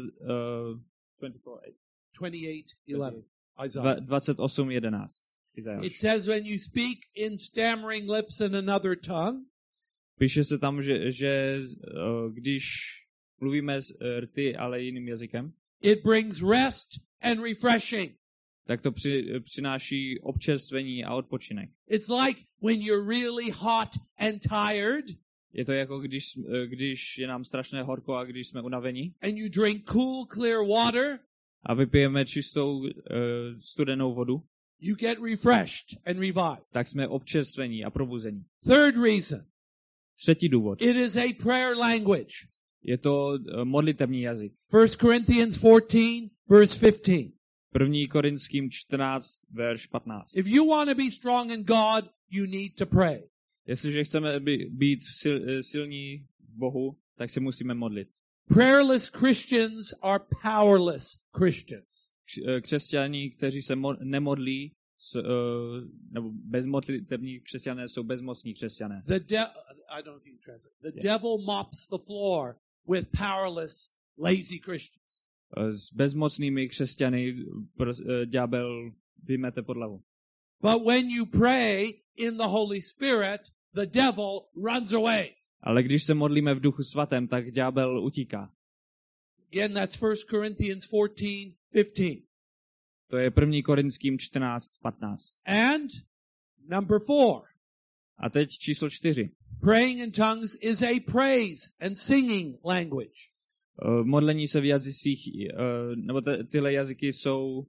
28:11. It says when you speak in stammering lips in another tongue. Píše se tam, že když mluvíme rty, ale jiným jazykem, it brings rest and refreshing. Tak to přináší občerstvení a odpočinek. It's like when you're really hot and tired. Je to jako když je nám strašné horko a když jsme unavení. And you drink cool, clear water. A vypijeme čistou studenou vodu. You get refreshed and revived. Tak jsme občerstvení a probuzení. Third reason. Třetí důvod. It is a prayer language. Je to modlitevní jazyk. 1 Corinthians 14, verse 15. 1. Korinským 14, verš 15. If you want to be strong in God, you need to pray. Jestliže chceme být silní v Bohu, tak se musíme modlit. Prayerless Christians are powerless Christians. Křesťané, kteří se nemodlí, nebo bezmodlitevní křesťané jsou bezmocní křesťané. The devil mops the floor with powerless, lazy Christians. S bezmocnými křesťany ďábel vymete pod hlavu. But when you pray in the Holy Spirit, the devil runs away. Ale když se modlíme v Duchu Svatém, tak ďábel utíká. Again, that's 1 Corinthians 14:15. To je 1. Korinským 14:15. And number 4. A teď číslo 4. Praying in tongues is a praise and singing language. Modlení se v jazycích, nebo tyhle jazyky jsou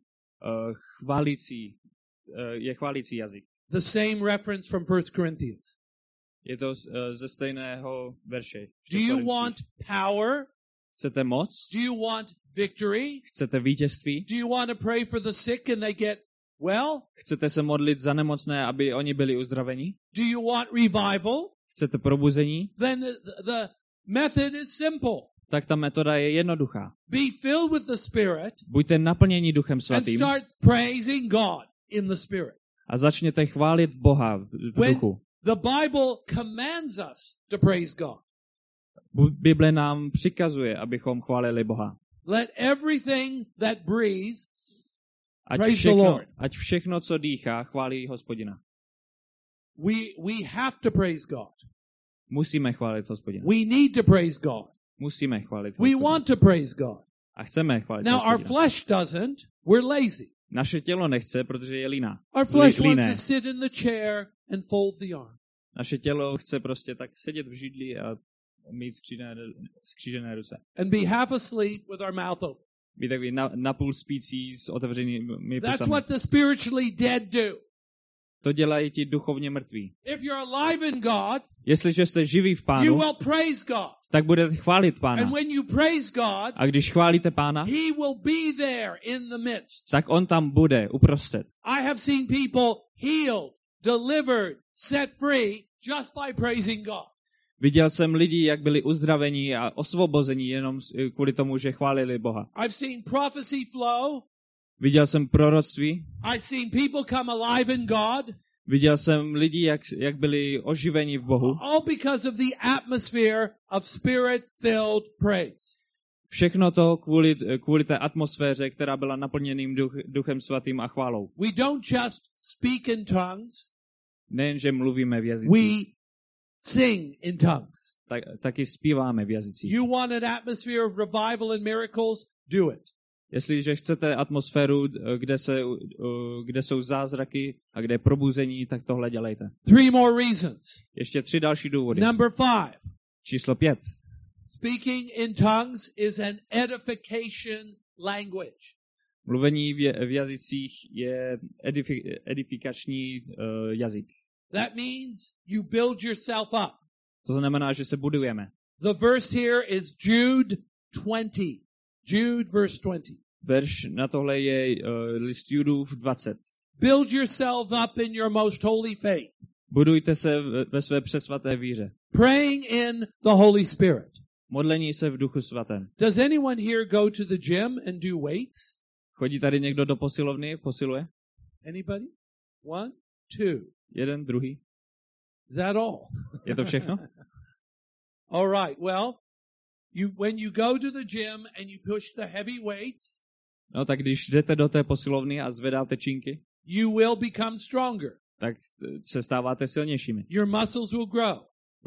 chválící jazyk. The same reference from 1 Corinthians. Je to ze stejného verše. Do you want power? Chcete moc? Do you want victory? Chcete vítězství? Do you want to pray for the sick and they get well? Chcete se modlit za nemocné, aby oni byli uzdraveni? Do you want revival? Chcete probuzení? Then the method is simple. Tak ta metoda je jednoduchá. Be filled with the Spirit. Buďte naplněni Duchem And Svatým. start praising God in the Spirit. A začněte chválit Boha v duchu. The Bible commands us to praise God. Bible nám přikazuje, abychom chválili Boha. Let everything that breathes praise the Lord. Ať všechno, co dýchá, chválí Hospodina. We have to praise God. Musíme chválit Hospodina. We need to praise God. Musíme chválit We Hospodina. want to praise God. A chceme chválit Now Hospodina. our flesh doesn't. We're lazy. Naše tělo nechce, protože je líná. Our flesh wants to sit in the chair and fold the arm. Naše tělo chce prostě tak sedět v židli a mít skřížené ruce. And be half asleep with our mouth open. Být takový napůl spící s otevřenými That's pusami. what the spiritually dead do. To dělají ti duchovně mrtví. If you're alive in God, Jestliže jste živí v you Pánu, will praise God. tak budete chválit Pána. And when you praise God, A když chválíte Pána, He will be there in the midst. tak on tam bude uprostřed. I have seen people healed, delivered, set free just by praising God. Viděl jsem lidi, jak byli uzdraveni a osvobozeni jenom kvůli tomu, že chválili Boha. I've seen prophecy flow. Viděl jsem proroctví, I've seen people come alive in God, viděl jsem lidi, jak byli oživeni v Bohu. all because of the atmosphere of spirit-filled praise. Všechno to kvůli té atmosféře, která byla naplněným Duchem Svatým a chválou. We don't just speak in tongues, Nejen, že mluvíme v jazycích, we sing in tongues. taky zpíváme v jazycích. You want an atmosphere of revival and miracles? Do it. Jestliže chcete atmosféru, kde jsou zázraky a kde je probuzení, tak tohle dělejte. 3 more reasons. Ještě 3 další důvody. Number 5. Číslo 5. Speaking in tongues is an edification language. Mluvení v jazycích je edifikační jazyk. That means you build yourself up. To znamená, že se budujeme. The verse here is Jude 20. Jude verse 20. Verš na tohle je list Judův 20. Build yourselves up in your most holy faith, Budujte se ve své přesvaté víře. praying in the Holy Spirit. Modlení se v Duchu Svatém. Does anyone here go to the gym and do weights? Chodí tady někdo do posilovny, posiluje? Anybody? 1, 2. Jeden, druhý. Is that all? Je to všechno? All right. Well, when you go to the gym and you push the heavy weights, No tak když jdete do té posilovny a zvedáte činky, you will become stronger. tak se stáváte silnějšími. Your muscles will grow.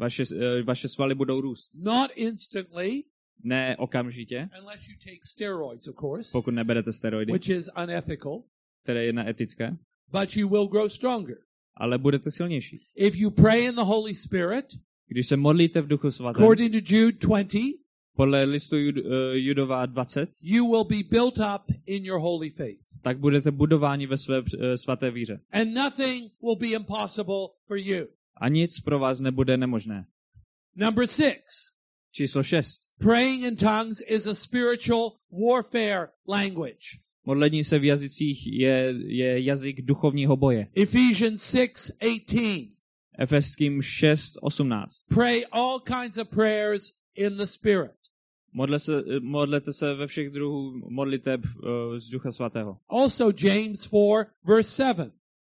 Vaše svaly budou růst. Not instantly, Ne okamžitě, unless you take steroids, of course, pokud neberete steroidy, which is unethical, které je neetické, but you will grow stronger. ale budete silnější. If you pray in the Holy Spirit, Když se modlíte v Duchu Svatém, according to Jude 20, podle listu Judova 20, you will be built up in your holy faith. tak budete budováni ve své svaté víře. And nothing will be impossible for you. A nic pro vás nebude nemožné. Number 6, Číslo 6. praying in tongues is a spiritual warfare language. Modlení se v jazycích je jazyk duchovního boje. Ephesians 6:18. Efeským 6:18. Pray all kinds of prayers in the Spirit. Modlete se ve všech druhů modliteb z Ducha Svatého. Also James 4, verse 7.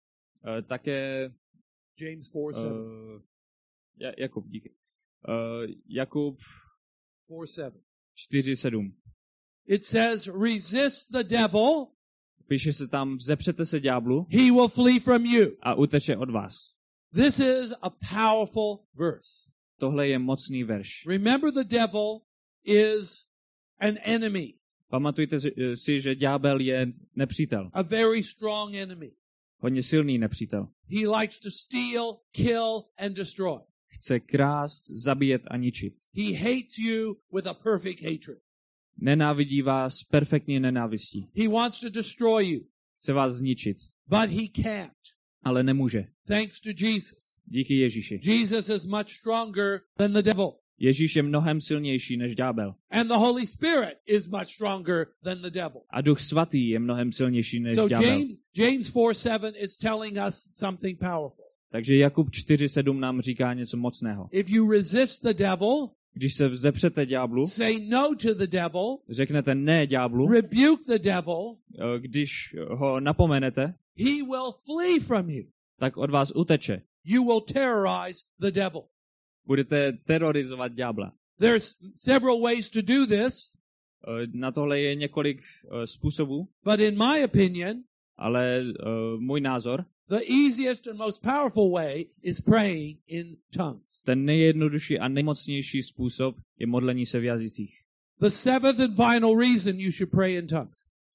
Také James 4:7. Jakub, díky. Jakub 4:7. 4:7. It says, resist the devil, Píše se tam, vzepřete se ďáblu he will flee from you. a uteče od vás. This is a powerful verse. Tohle je mocný verš. Remember, the devil is an enemy, Pamatujte si, že ďábel je nepřítel. a very strong enemy. Hodně silný nepřítel. He likes to steal, kill, and destroy. Chce krást, zabíjet a ničit. He hates you with a perfect hatred. Nenávidí vás perfektní nenávistí. He wants to destroy you, Chce vás zničit, but he can't. ale nemůže. Thanks to Jesus. Díky Ježíši. Jesus is much stronger than the devil. Ježíš je mnohem silnější než ďábel. And the Holy Spirit is much stronger than the devil. A Duch Svatý je mnohem silnější než So ďábel. James 4:7 is telling us something powerful. Takže Jakub 4:7 nám říká něco mocného. If you resist the devil, Když se vzepřete ďáblu, say no to the devil, řeknete ne ďáblu, rebuke the devil, když ho napomenete, he will flee from you. tak od vás uteče. You will terrorize the devil. Budete terorizovat ďábla. There's several ways to do this, Na tohle je několik způsobů, but in my opinion, ale můj názor, the easiest and most powerful way is praying in tongues. ten nejjednodušší a nejmocnější způsob je modlení se v jazycích. The seventh and final reason you should pray in tongues.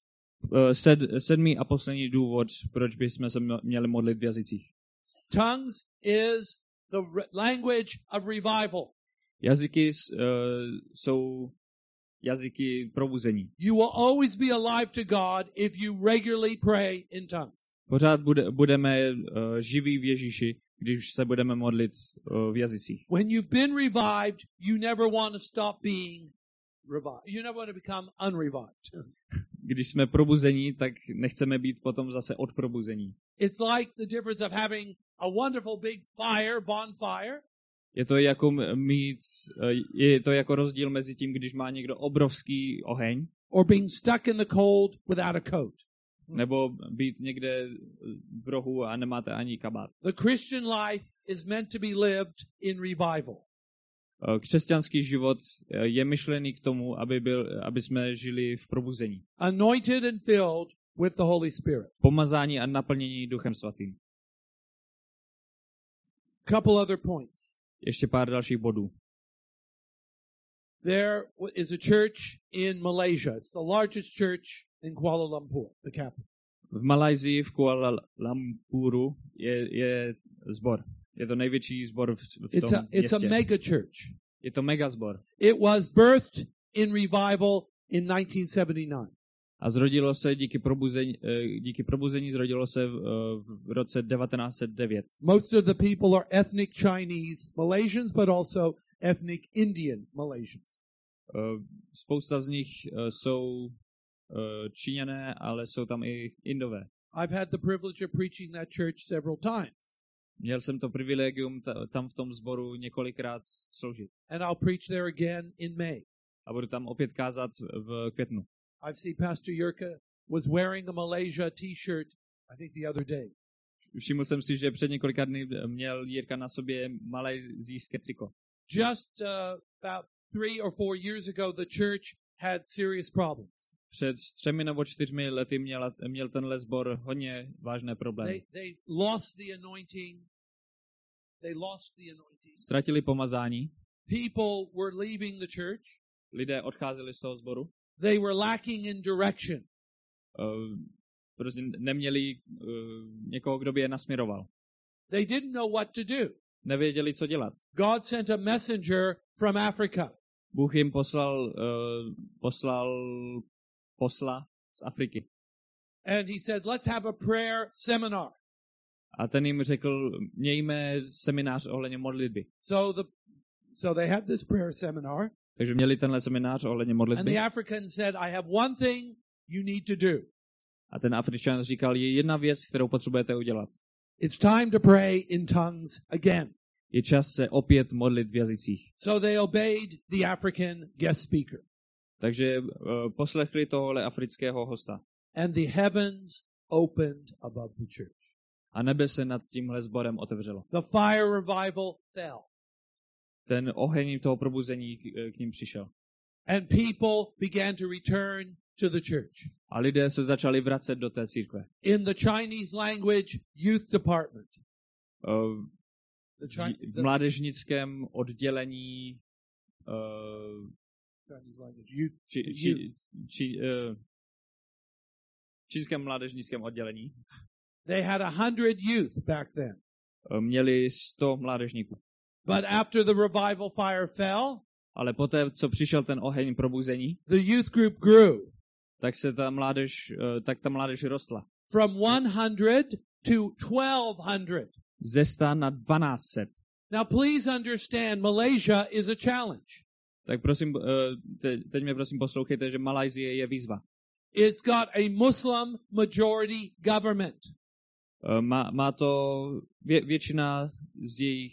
Sedmý a poslední důvod, proč bychom se měli modlit v jazycích. Tongues is the language of revival. Jazyky jsou jazyky probuzení. You will always be alive to God if you regularly pray in tongues. Pořád budeme živí v Ježíši, když se budeme modlit v jazycích. When you've been revived, you never want to stop being revived. You never want to become unrevived. Když jsme probuzení, tak nechceme být potom zase od probuzení. It's like the difference of having a wonderful big fire, bonfire, Je to jako rozdíl mezi tím, když má někdo obrovský oheň or being stuck in the cold without a coat. Nebo být někde v rohu a nemáte ani kabát. The Christian life is meant to be lived in revival. Křesťanský život je myšlený k tomu, aby jsme žili v probuzení. Anointed and filled with the Holy Spirit. Pomazání a naplnění Duchem Svatým. Couple other points. Ještě pár dalších bodů. There is a church in Malaysia. It's the largest church in Kuala Lumpur, the capital. V Malajsii, v Kuala Lumpuru, je zbor. Je to největší zbor v tom It's a městě. mega church. Je to mega zbor. It was birthed in revival in 1979. A zrodilo se díky probuzení zrodilo se v roce 1909. Most of the people are ethnic Chinese Malaysians, but also ethnic Indian Malaysians. Spousta z nich jsou Číňané, ale jsou tam i Indové. I've had the privilege of preaching that church several times. Měl jsem to privilegium tam v tom sboru několikrát sloužit. And I'll preach there again in May. A budu tam opět kázat v květnu. I've seen Pastor Yurka was wearing a Malaysia t-shirt, I think the other day. Všiml jsem si, že před několika dny měl Jirka na sobě malajzijské triko. Just about 3 or 4 years ago, the church had serious problems. Před 3 nebo 4 lety měl tenhle sbor hodně vážné problémy. They lost the anointing. Ztratili pomazání. People were leaving the church. Lidé odcházeli z toho sboru. They were lacking in direction. Prostě neměli někoho, kdo by je nasměroval. They didn't know what to do. Nevěděli, co dělat. God sent a messenger from Africa. Bůh jim poslal posla z Afriky. And he said, let's have a prayer seminar. A ten jim řekl, mějme seminář ohledně modlitby. So they had this prayer seminar. Takže měli tenhle seminář ohledně And modlitby. the African said, I have one thing you need to do. A ten Afričan říkal, je jedna věc, kterou potřebujete udělat. It's time to pray in tongues again. Je čas se opět modlit v jazycích. So they obeyed the African guest speaker. Takže poslechli tohle afrického hosta. And the heavens opened above the church. A nebe se nad tímhle sborem otevřelo. The fire revival fell. Ten oheň toho probuzení k ním přišel. And people began to return to the church. A lidé se začali vracet do té církve. In the Chinese language youth department. V mládežnickém oddělení čínském mládežnickém oddělení. They had 100 youth back then. Měli 100 mládežníků. But after the revival fire fell, ale poté, co přišel ten oheň probuzení, the youth group grew. Tak ta mládež rostla. From 100 to 1200. Ze 100 na 1200. Now please understand, Malaysia is a challenge. Tak prosím, teď mě prosím poslouchejte, že Malajsie je výzva. It's got a Muslim majority government. Má to většina z jejich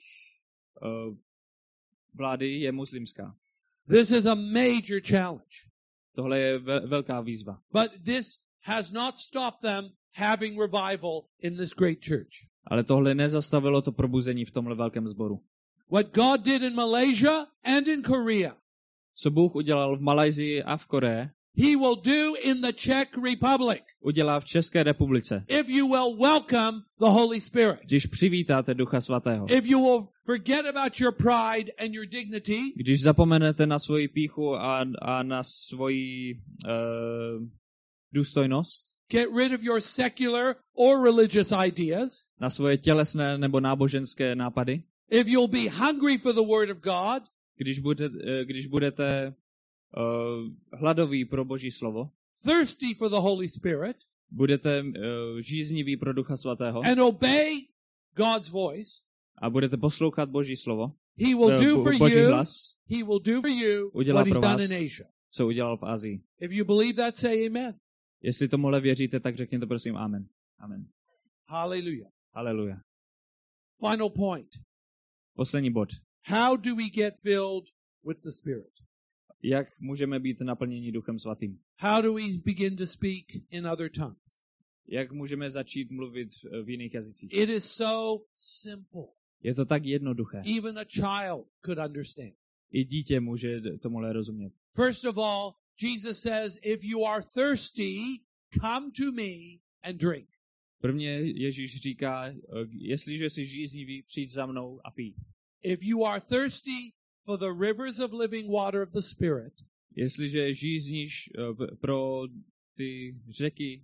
vlády je muslimská. This is a major challenge. Tohle je velká výzva. But this has not stopped them having revival in this great church. Ale tohle nezastavilo to probuzení v tomhle velkém sboru. What God did in Malaysia and in Korea, co Bůh udělal v Malajsii a v Koreji, He will do in the Czech Republic. Udělá v České republice. If you will welcome the Holy Spirit. Když přivítáte Ducha Svatého. If you will forget about your pride and your dignity. Když zapomenete na svoji pýchu a na svoji důstojnost. Get rid of your secular or religious ideas. Na svoje tělesné nebo náboženské nápady. If you'll be hungry for the word of God. Když budete hladoví pro Boží slovo. Thirsty for the Holy Spirit. Budete žízniví pro Ducha Svatého. And obey God's voice. A budete poslouchat Boží slovo. He will do for Boží you. Hlas. He will do for you udělá what he's pro done vás, in Asia. co udělal v Asii. If you believe that, say amen. Jestli tomuhle věříte, tak řekněte prosím amen. Amen. Hallelujah. Haleluja. Final point. Poslední bod. How do we get filled with the Spirit? Jak můžeme být naplněni Duchem Svatým? How do we begin to speak in other tongues? Jak můžeme začít mluvit v jiných jazycích? It is so simple. Je to tak jednoduché. Even a child could understand. I dítě může tomuhle rozumět. First of all, Jesus says, if you are thirsty, come to me and drink. Prvně Ježíš říká, jestliže jsi žíznivý, přijď za mnou a pij. If you are thirsty for the rivers of living water of the Spirit, Jestliže žízníš pro ty řeky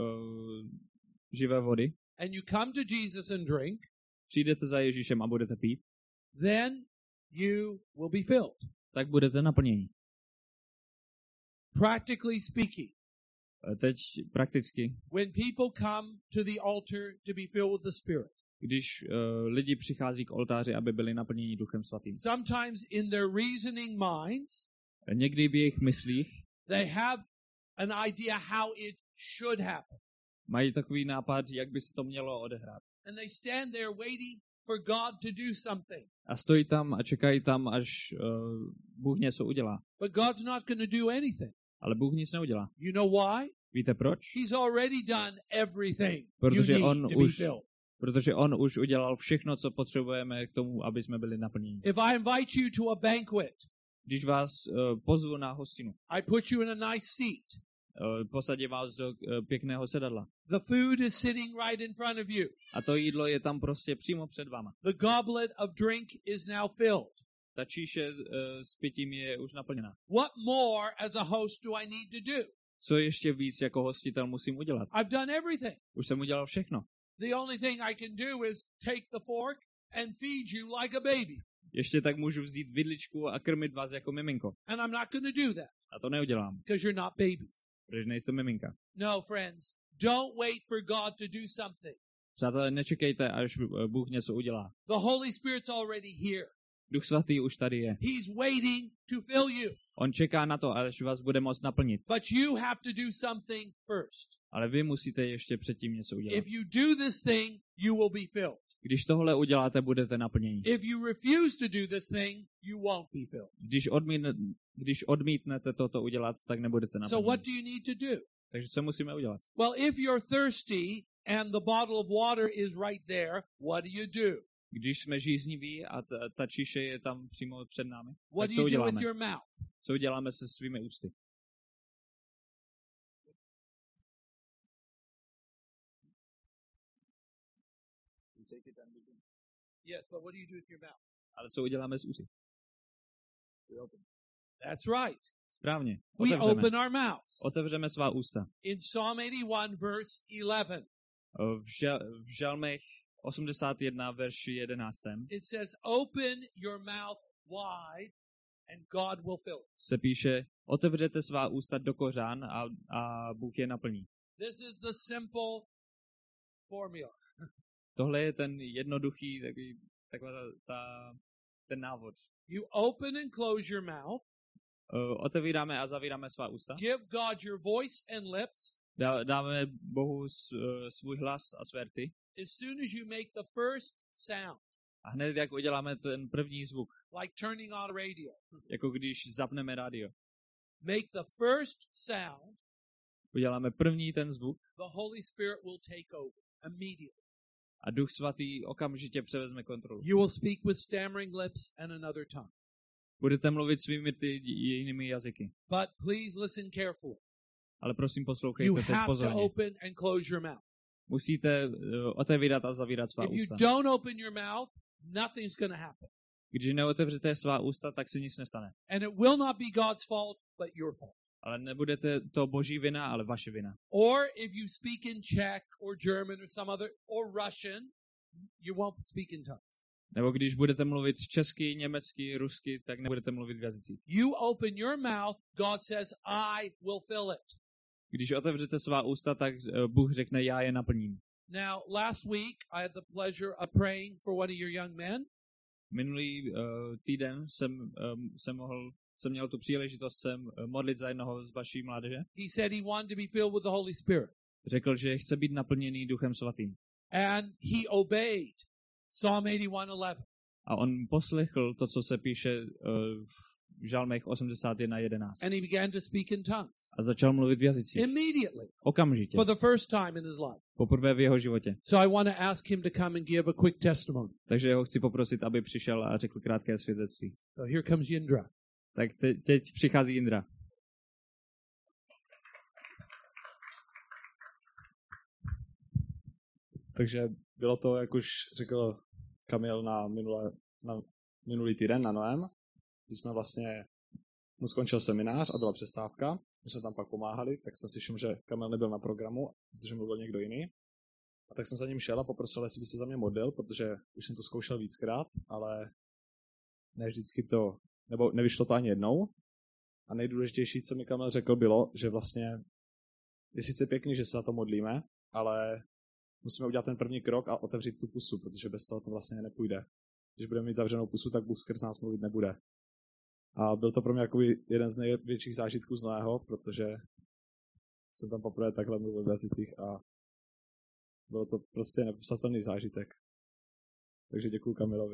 živé vody, and you come to Jesus and drink, přijdete za Ježíšem a budete pít, then you will be filled. tak budete naplněni. Practically speaking, Teď prakticky, when people come to the altar to be filled with the Spirit, když lidi přichází k oltáři, aby byli naplněni Duchem Svatým, sometimes in their reasoning minds, někdy v jejich myslích they have an idea how it should happen. mají takový nápad, jak by se to mělo odehrát. And they stand there waiting for God to do something. A stojí tam a čekají tam, až Bůh něco udělá. But God's not going to do anything. Ale Bůh nic neudělá. You know why? Víte proč? He's already done everything you Protože need on to be už, filled. protože on už udělal všechno, co potřebujeme k tomu, aby jsme byli naplněni. If I invite you to a banquet, Když vás pozvu na hostinu, I put you in a nice seat. posadím vás do pěkného sedadla. The food is sitting right in front of you. A to jídlo je tam prostě přímo před váma. The goblet of drink is now filled. Ta číše s pitím je už naplněná. What more as a host do I need to do? Co ještě víc jako hostitel musím udělat? I've done everything. Už jsem udělal všechno. The only thing I can do is take the fork and feed you like a baby. Ještě tak můžu vzít vidličku a krmit vás jako miminko. And I'm not going to do that A to neudělám, because you're not babies. protože nejste miminka. No, friends, don't wait for God to do something. Přátelé, nečekejte, až Bůh něco udělá. The Holy Spirit's already here. Duch Svatý už tady je. He's waiting to fill you. On čeká na to, až vás bude moct naplnit. But you have to do something first. Ale vy musíte ještě předtím něco udělat. If you do this thing, you will be filled. Když tohle uděláte, budete naplněni. If you refuse to do this thing, you won't be filled. Když odmítnete toto udělat, tak nebudete So what naplněni. do you need to do? Takže co musíme udělat? Well, if you're thirsty and the bottle of water is right there, what do you do? Když jsme žízniví a ta číše je tam přímo před námi, What tak do co you do with uděláme? your mouth? Co uděláme se svými ústy? Yes, but what do you do with your mouth? Ale co uděláme s ústy? That's right. Správně. We Otevřeme. open our mouths. Otevřeme svá ústa. In Psalm 81, verse 11, V žalmech 81, verši 11. it says, open your mouth wide and God will fill it. se píše, otevřete svá ústa do kořán a Bůh je naplní. This is the simple formula. Tohle je ten jednoduchý, ten návod. You open and close your mouth, Otevíráme a zavíráme svá ústa. give God your voice and lips. Dáme Bohu svůj hlas a své rty. As soon as you make the first sound, A hned jak uděláme ten první zvuk, like turning on a radio, jako když zapneme rádio, make the first sound, uděláme první ten zvuk the Holy Spirit will take over immediately. a Duch Svatý okamžitě převezme kontrolu. You will speak with stammering lips and another tongue. Budete mluvit svými jinými jazyky. But please listen carefully. Ale prosím You poslouchejte teď have to pozorně. open and close your mouth. Musíte otevírat a zavírat svá If you ústa. don't open your mouth, nothing's going to happen. Když neotevřete svá ústa, tak se nic nestane. And it will not be God's fault, but your fault. Ale nebudete to boží vina, ale vaše vina. Or if you speak in Czech or German or some other, or Russian, you won't speak in tongues. Nebo když budete mluvit česky, německy, rusky, tak nebudete mluvit v jazycích. You open your mouth, God says, I will fill it. Když otevřete svá ústa, tak Bůh řekne, já je naplním. Now, last week, I had the pleasure of praying for one of your young men. Minulý týden jsem měl tu příležitost modlit za jednoho z vaší mládeže. He said he wanted to be filled with the Holy Spirit. Řekl, že chce být naplněný Duchem Svatým. And he obeyed Psalm 81:11. A on poslechl to, co se píše v Žalmech 81:11. And he began to speak in tongues. A začal mluvit v jazycích. Immediately. Okamžitě. For the first time in his life. Poprvé v jeho životě. So I want to ask him to come and give a quick testimony. Takže ho chci poprosit, aby přišel a řekl krátké svědectví. So here comes Yindra. Tak teď přichází Jindra. Takže bylo to, jak už řekl Kamil na minulý týden na Noem, kdy jsme vlastně, mu skončil seminář a byla přestávka, my jsme tam pak pomáhali, tak jsem si všiml, že Kamil nebyl na programu, protože mluvil někdo jiný. A tak jsem za ním šel a poprosil, jestli by se za mě modlil, protože už jsem to zkoušel víckrát, ale ne vždycky to, nebo nevyšlo to ani jednou. A nejdůležitější, co mi Kamil řekl, bylo, že vlastně je sice pěkný, že se za to modlíme, ale musíme udělat ten první krok a otevřít tu pusu, protože bez toho to vlastně nepůjde. Když budeme mít zavřenou pusu, tak Bůh skrz nás mluvit nebude. A byl to pro mě jako jeden z největších zážitků z Noého, protože jsem tam poprvé takhle mluvil v jazycích a bylo to prostě nepopsatelný zážitek. Takže děkuju Kamilovi.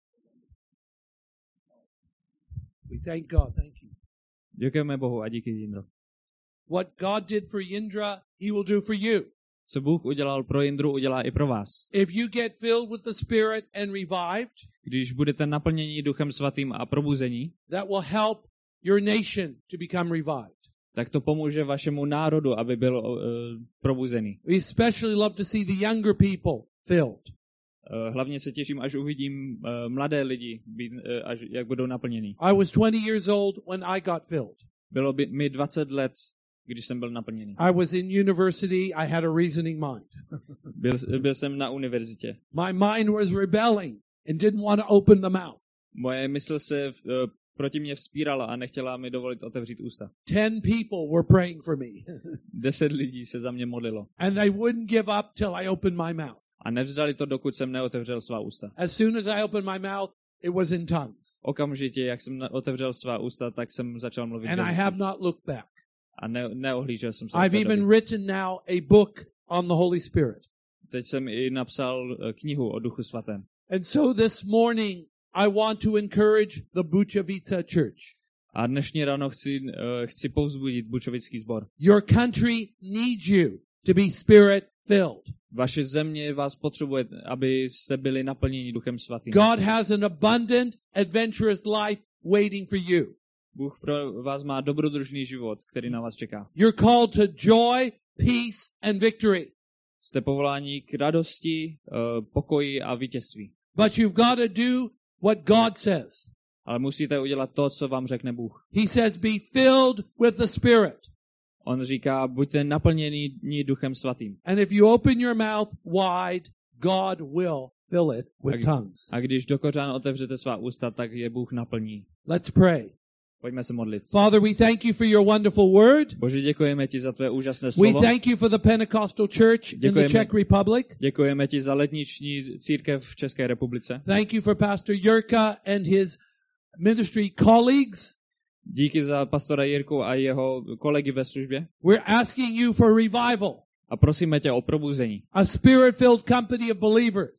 We thank God. Thank you. Děkujeme Bohu a díky Jindro. What God did for Yindra, he will do for you. Co Bůh udělal pro Jindru, udělá i pro vás. If you get filled with the Spirit and revived, Když budete naplněni Duchem Svatým a probuzení, that will help your nation to become revived. tak to pomůže vašemu národu, aby byl probuzený. We especially love to see the younger people filled. Hlavně se těším, až uvidím mladé lidi, až jak budou naplnění. I was 20 years old when I got filled. Bylo by mi 20 let, když jsem byl naplněný. I was in university. I had a reasoning mind. Byl jsem na univerzitě. My mind was rebelling and didn't want to open the mouth. Moje mysl se proti mě vzpírala a nechtěla mi dovolit otevřít ústa. 10 people were praying for me. 10 lidí se za mě modlilo. And they wouldn't give up till I opened my mouth. A nevzdali to, dokud jsem neotevřel svá ústa. As soon as I opened my mouth, it was in tongues. Okamžitě, jak jsem otevřel svá ústa, tak jsem začal mluvit. And I have not looked back. A neohlížel jsem se. I've even written now a book on the Holy Spirit. Teď jsem i napsal knihu o Duchu Svatém. And so this morning, I want to encourage the Bučovica Church. A dnešní ráno chci povzbudit Bučovický sbor. Your country needs you to be Spirit filled. Vaše země vás potřebuje, abyste byli naplněni Duchem Svatým. God has an abundant, adventurous life waiting for you. Bůh pro vás má dobrodružný život, který na vás čeká. You're called to joy, peace and victory. Jste povoláni k radosti, pokoji a vítězství. But you've got to do what God says. Ale musíte udělat to, co vám řekne Bůh. He says, be filled with the Spirit. On říká, buďte naplněni Duchem Svatým. And if you open your mouth wide, God will fill it with tongues. A když do kořán otevřete svá ústa, tak je Bůh naplní. Let's pray. Pojďme se modlit. Father, we thank you for your wonderful word. Bože, děkujeme ti za tvé úžasné We slovo. thank you for the Pentecostal church in the Děkujeme. Czech Republic. Děkujeme ti za letniční církev v České republice. Thank you for Pastor Jurka and his ministry colleagues. Díky za pastora Jirku a jeho kolegy ve službě. We're asking you for revival. A prosíme tě o probuzení. A spirit-filled company of believers.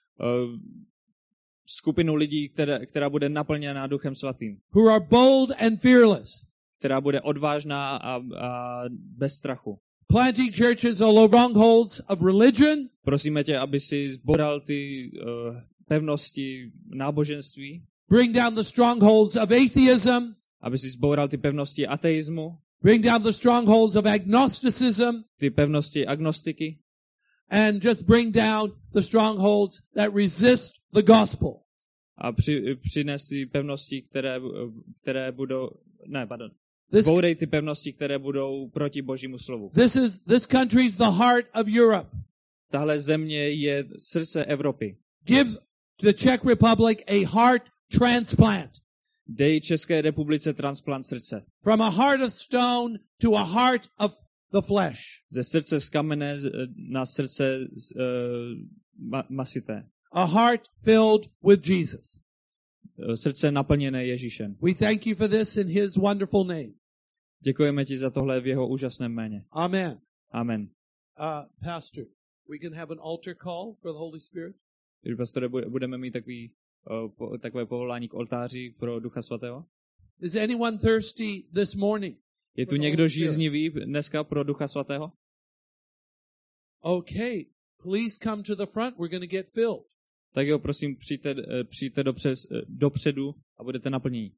Skupinu lidí, která bude naplněná Duchem Svatým. Who are bold and fearless. Která bude odvážná a bez strachu. Planting churches along strongholds of religion. Prosíme tě, aby si zboral ty pevnosti náboženství. Bring down the strongholds of atheism. Aby si zboural ty pevnosti ateismu. Bring down the strongholds of agnosticism. Ty pevnosti agnostiky. And just bring down the strongholds that resist the gospel. A přines ty pevnosti, které budou... Ne, pardon. Zbourej ty pevnosti, které budou proti Božímu slovu. This country is the heart of Europe. Tahle země je srdce Evropy. Give the Czech Republic a heart transplant. Dej České republice transplant srdce. From a heart of stone to a heart of the flesh. Ze srdce z kamene na srdce masité. A heart filled with Jesus. Srdce naplněné Ježíšem. We thank you for this in his wonderful name. Děkujeme ti za tohle v jeho úžasném jméně. Amen. Amen. Pastor, we can have an altar call for the Holy Spirit. Když pastore, budeme mít takové povolání k oltáři pro Ducha Svatého? Is anyone thirsty this morning? Je tu někdo žíznivý dneska pro Ducha Svatého? Okay, please come to the front. We're going to get filled. Tak jo, prosím, přijďte dopředu a budete naplnění.